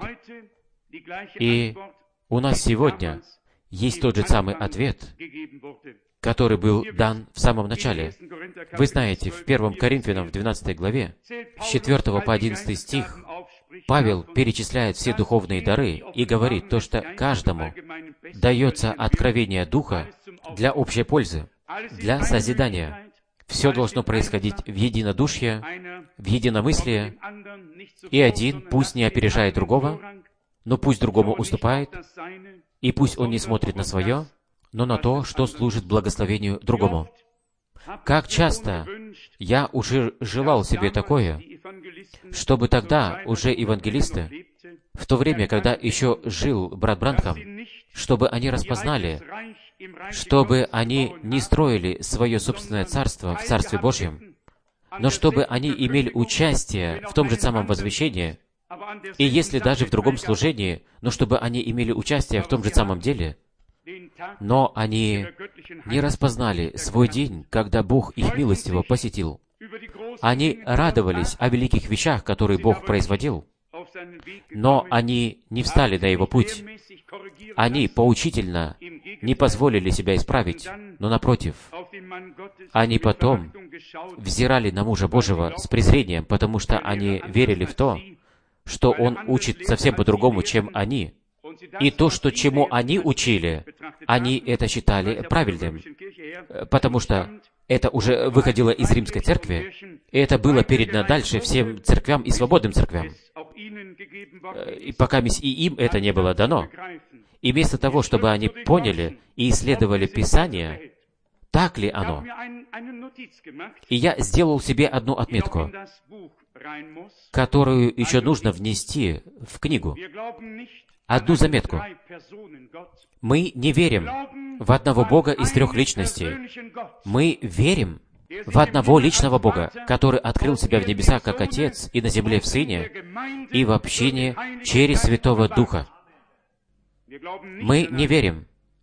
A: И у нас сегодня есть тот же самый ответ, который был дан в самом начале. Вы знаете, в первом Коринфянам, в двенадцатой главе, с четвёртого по одиннадцатый стих, Павел перечисляет все духовные дары и говорит то, что каждому дается откровение Духа для общей пользы, для созидания. Все должно происходить в единодушие, в единомыслие, и один пусть не опережает другого, но пусть другому уступает, и пусть он не смотрит на свое, но на то, что служит благословению другому. Как часто я уже желал себе такое, чтобы тогда уже евангелисты, в то время, когда еще жил брат Бранхам, чтобы они распознали, чтобы они не строили свое собственное царство в Царстве Божьем, но чтобы они имели участие в том же самом возвещении, и если даже в другом служении, но чтобы они имели участие в том же самом деле, но они не распознали свой день, когда Бог их милостиво посетил. Они радовались о великих вещах, которые Бог производил, но они не встали на Его путь. Они поучительно не позволили себя исправить, но напротив, они потом взирали на мужа Божьего с презрением, потому что они верили в то, что он учит совсем по-другому, чем они. И то, что чему они учили, они это считали правильным, потому что это уже выходило из римской церкви, и это было передано дальше всем церквям и свободным церквям. И пока и им это не было дано. И вместо того, чтобы они поняли и исследовали Писание, так ли оно? И я сделал себе одну отметку, которую еще нужно внести в книгу. Одну заметку. Мы не верим в одного Бога из трех личностей. Мы верим в одного личного Бога, который открыл себя в небесах как Отец и на земле в Сыне, и в общине через Святого Духа. Мы не верим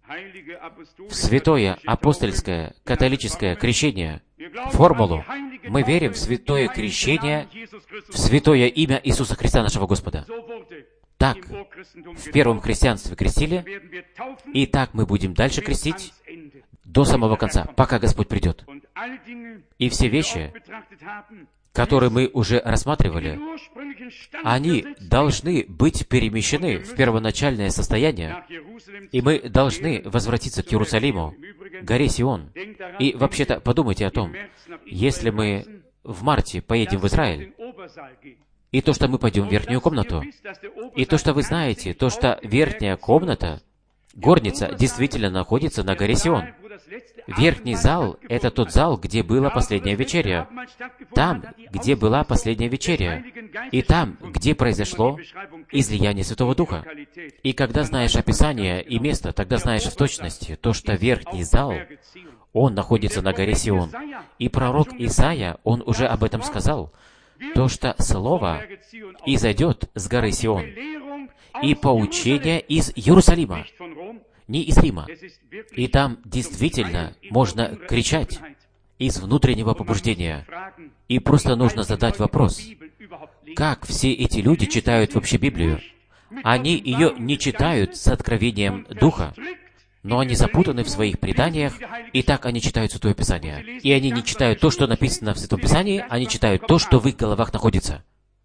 A: в святое апостольское католическое крещение, формулу. Мы верим в святое крещение, в святое имя Иисуса Христа нашего Господа. Так в первом христианстве крестили, и так мы будем дальше крестить до самого конца, пока Господь придет. И все вещи, которые мы уже рассматривали, они должны быть перемещены в первоначальное состояние, и мы должны возвратиться к Иерусалиму, горе Сион. И вообще-то подумайте о том, если мы в марте поедем в Израиль, и то, что мы пойдем в верхнюю комнату, и то, что вы знаете, то, что верхняя комната, горница, действительно находится на горе Сион. Верхний зал — это тот зал, где была последняя вечеря. Там, где была последняя вечеря. И там, где произошло излияние Святого Духа. И когда знаешь описание и место, тогда знаешь в точности то, что верхний зал, он находится на горе Сион. И пророк Исаия, он уже об этом сказал, то, что Слово изойдет с горы Сион, и поучение из Иерусалима, не из Рима. И там действительно можно кричать из внутреннего побуждения. И просто нужно задать вопрос, как все эти люди читают вообще Библию? Они ее не читают с откровением Духа, но они запутаны в своих преданиях, и так они читают Святое Писание. И они не читают то, что написано в Святом Писании, они читают то, что в их головах находится.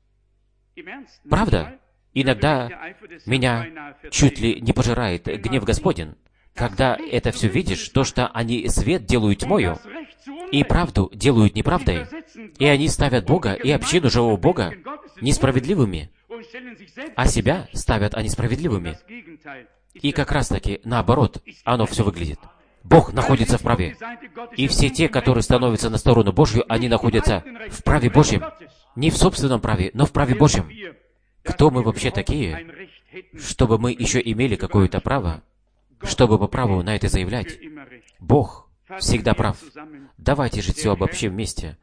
A: Правда? Иногда меня чуть ли не пожирает гнев Господень, когда это все видишь, то, что они свет делают тьмою, и правду делают неправдой, и они ставят Бога и общину живого Бога несправедливыми, а себя ставят они справедливыми. И как раз-таки наоборот оно все выглядит. Бог находится в праве. И все те, которые становятся на сторону Божью, они находятся в праве Божьем. Не в собственном праве, но в праве Божьем. Кто мы вообще такие, чтобы мы еще имели какое-то право, чтобы по праву на это заявлять? Бог всегда прав. Давайте жить все обобщим вместе.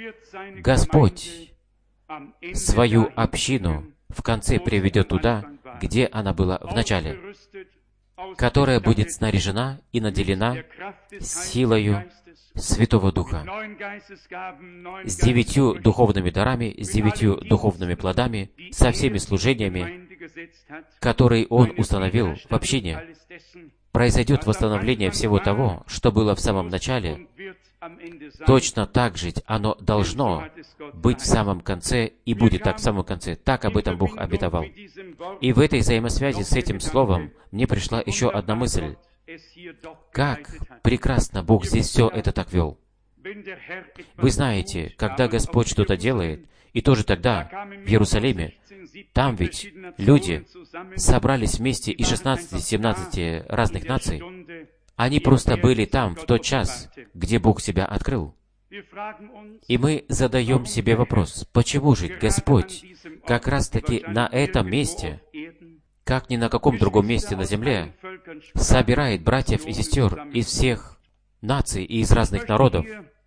A: Господь свою общину в конце приведет туда, где она была в начале, которая будет снаряжена и наделена силою Святого Духа, с девятью духовными дарами, с девятью духовными плодами, со всеми служениями, которые Он установил в общине. Произойдет восстановление всего того, что было в самом начале. Точно так же оно должно быть в самом конце и будет так в самом конце. Так об этом Бог обетовал. И в этой взаимосвязи с этим словом мне пришла еще одна мысль. Как прекрасно Бог здесь все это так вел. Вы знаете, когда Господь что-то делает, и тоже тогда, в Иерусалиме, там ведь люди собрались вместе из шестнадцати-семнадцати разных наций. Они просто были там в тот час, где Бог себя открыл. И мы задаем себе вопрос, почему же Господь как раз-таки на этом месте, как ни на каком другом месте на земле, собирает братьев и сестер из всех наций и из разных народов.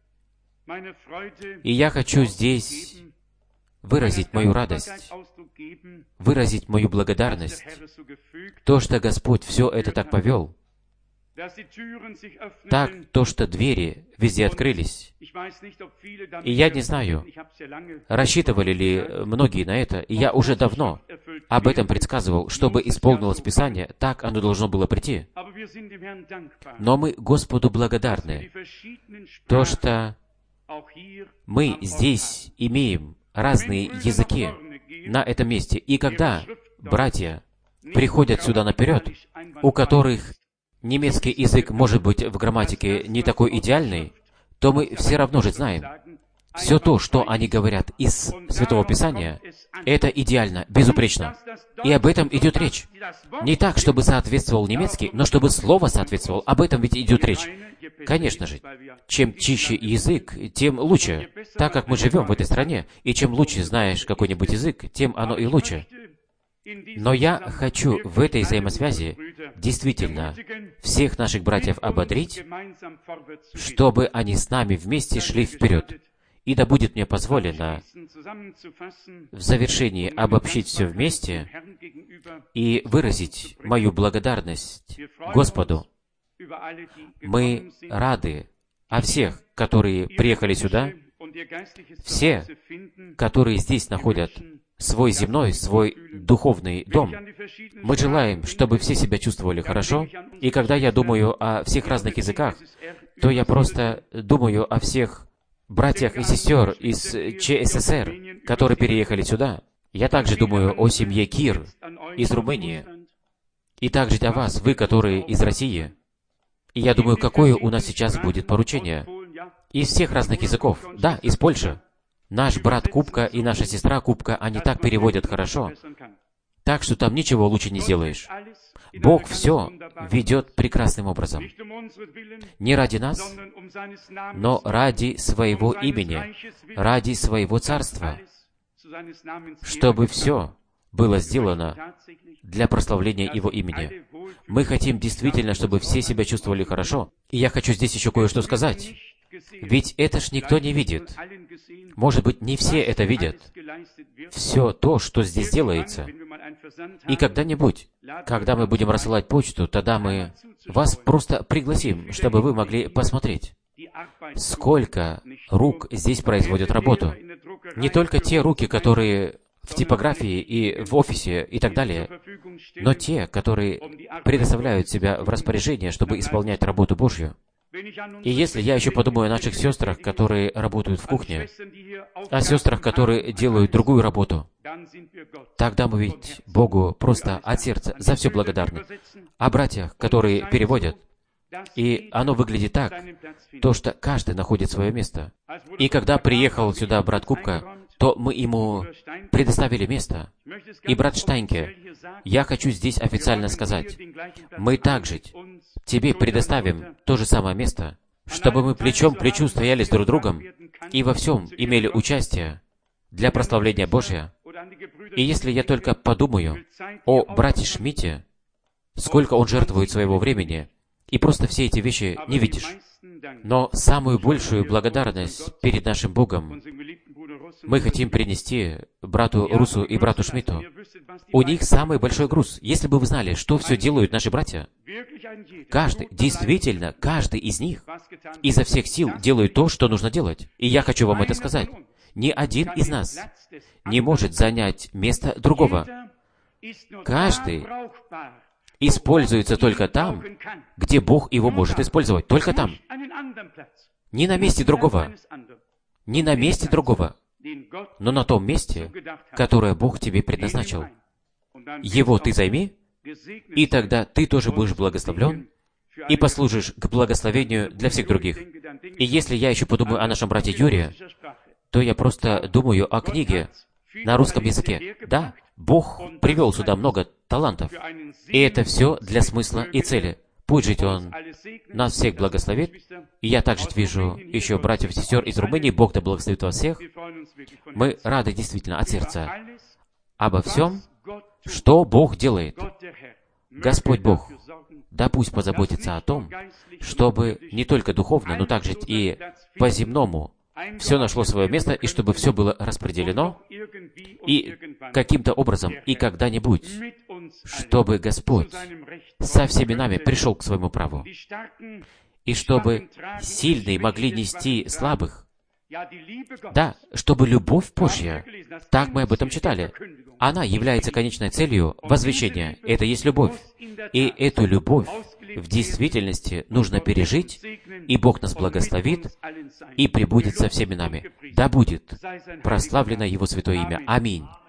A: И я хочу здесь выразить мою радость, выразить мою благодарность, то, что Господь все это так повел, так, то, что двери везде открылись. И я не знаю, рассчитывали ли многие на это, и я уже давно об этом предсказывал, чтобы исполнилось Писание, так оно должно было прийти. Но мы Господу благодарны, то, что мы здесь имеем разные языки на этом месте. И когда братья приходят сюда наперед, у которых немецкий язык, может быть, в грамматике не такой идеальный, то мы все равно же знаем, все то, что они говорят из Святого Писания, это идеально, безупречно. И об этом идет речь. Не так, чтобы соответствовал немецкий, но чтобы слово соответствовало. Об этом ведь идет речь. Конечно же, чем чище язык, тем лучше, так как мы живем в этой стране, и чем лучше знаешь какой-нибудь язык, тем оно и лучше. Но я хочу в этой взаимосвязи действительно всех наших братьев ободрить, чтобы они с нами вместе шли вперед. И да будет мне позволено в завершении обобщить все вместе и выразить мою благодарность Господу. Мы рады о всех, которые приехали сюда, все, которые здесь находят свой земной, свой духовный дом. Мы желаем, чтобы все себя чувствовали хорошо. И когда я думаю о всех разных языках, то я просто думаю о всех братьях и сестер из ЧССР, которые переехали сюда. Я также думаю о семье Кир из Румынии. И также о вас, вы, которые из России. И я думаю, какое у нас сейчас будет поручение. Из всех разных языков. Да, из Польши. Наш брат Кубка и наша сестра Кубка, они так переводят хорошо. Так что там ничего лучше не сделаешь. Бог все ведет прекрасным образом. Не ради нас, но ради своего имени, ради своего царства, чтобы все было сделано для прославления Его имени. Мы хотим действительно, чтобы все себя чувствовали хорошо. И я хочу здесь еще кое-что сказать. Ведь это ж никто не видит. Может быть, не все это видят. Все то, что здесь делается. И когда-нибудь, когда мы будем рассылать почту, тогда мы вас просто пригласим, чтобы вы могли посмотреть, сколько рук здесь производят работу. Не только те руки, которые в типографии и в офисе и так далее, но те, которые предоставляют себя в распоряжение, чтобы исполнять работу Божью. И если я еще подумаю о наших сестрах, которые работают в кухне, о сестрах, которые делают другую работу, тогда мы ведь Богу просто от сердца за все благодарны. О братьях, которые переводят, и оно выглядит так, то, что каждый находит свое место. И когда приехал сюда брат Кубка, то мы ему предоставили место. И брат Штайнке, я хочу здесь официально сказать, мы также тебе предоставим то же самое место, чтобы мы плечом к плечу стояли с друг другом и во всем имели участие для прославления Божия. И если я только подумаю о брате Шмидте, сколько он жертвует своего времени, и просто все эти вещи не видишь. Но самую большую благодарность перед нашим Богом мы хотим принести брату Русу и брату Шмидту. У них самый большой груз. Если бы вы знали, что все делают наши братья, Каждый, действительно, каждый из них изо всех сил делает то, что нужно делать. И я хочу вам это сказать. Ни один из нас не может занять место другого. Каждый используется только там, где Бог его может использовать. Только там. Не на месте другого. Не на месте другого. Но на том месте, которое Бог тебе предназначил. Его ты займи, и тогда ты тоже будешь благословлен и послужишь к благословению для всех других. И если я еще подумаю о нашем брате Юрии, то я просто думаю о книге на русском языке. Да, Бог привел сюда много талантов, и это все для смысла и цели. Пусть жить Он нас всех благословит. И я также вижу еще братьев и сестер из Румынии. Бог да благословит вас всех. Мы рады действительно от сердца обо всем, что Бог делает. Господь Бог, да пусть позаботится о том, чтобы не только духовно, но также и по-земному все нашло свое место, и чтобы все было распределено, и каким-то образом, и когда-нибудь, чтобы Господь со всеми нами пришел к своему праву, и чтобы сильные могли нести слабых. Да, чтобы любовь Божья, так мы об этом читали, она является конечной целью возвещения. Это есть любовь. И эту любовь в действительности нужно пережить, и Бог нас благословит, и пребудет со всеми нами. Да будет прославлено Его святое имя. Аминь.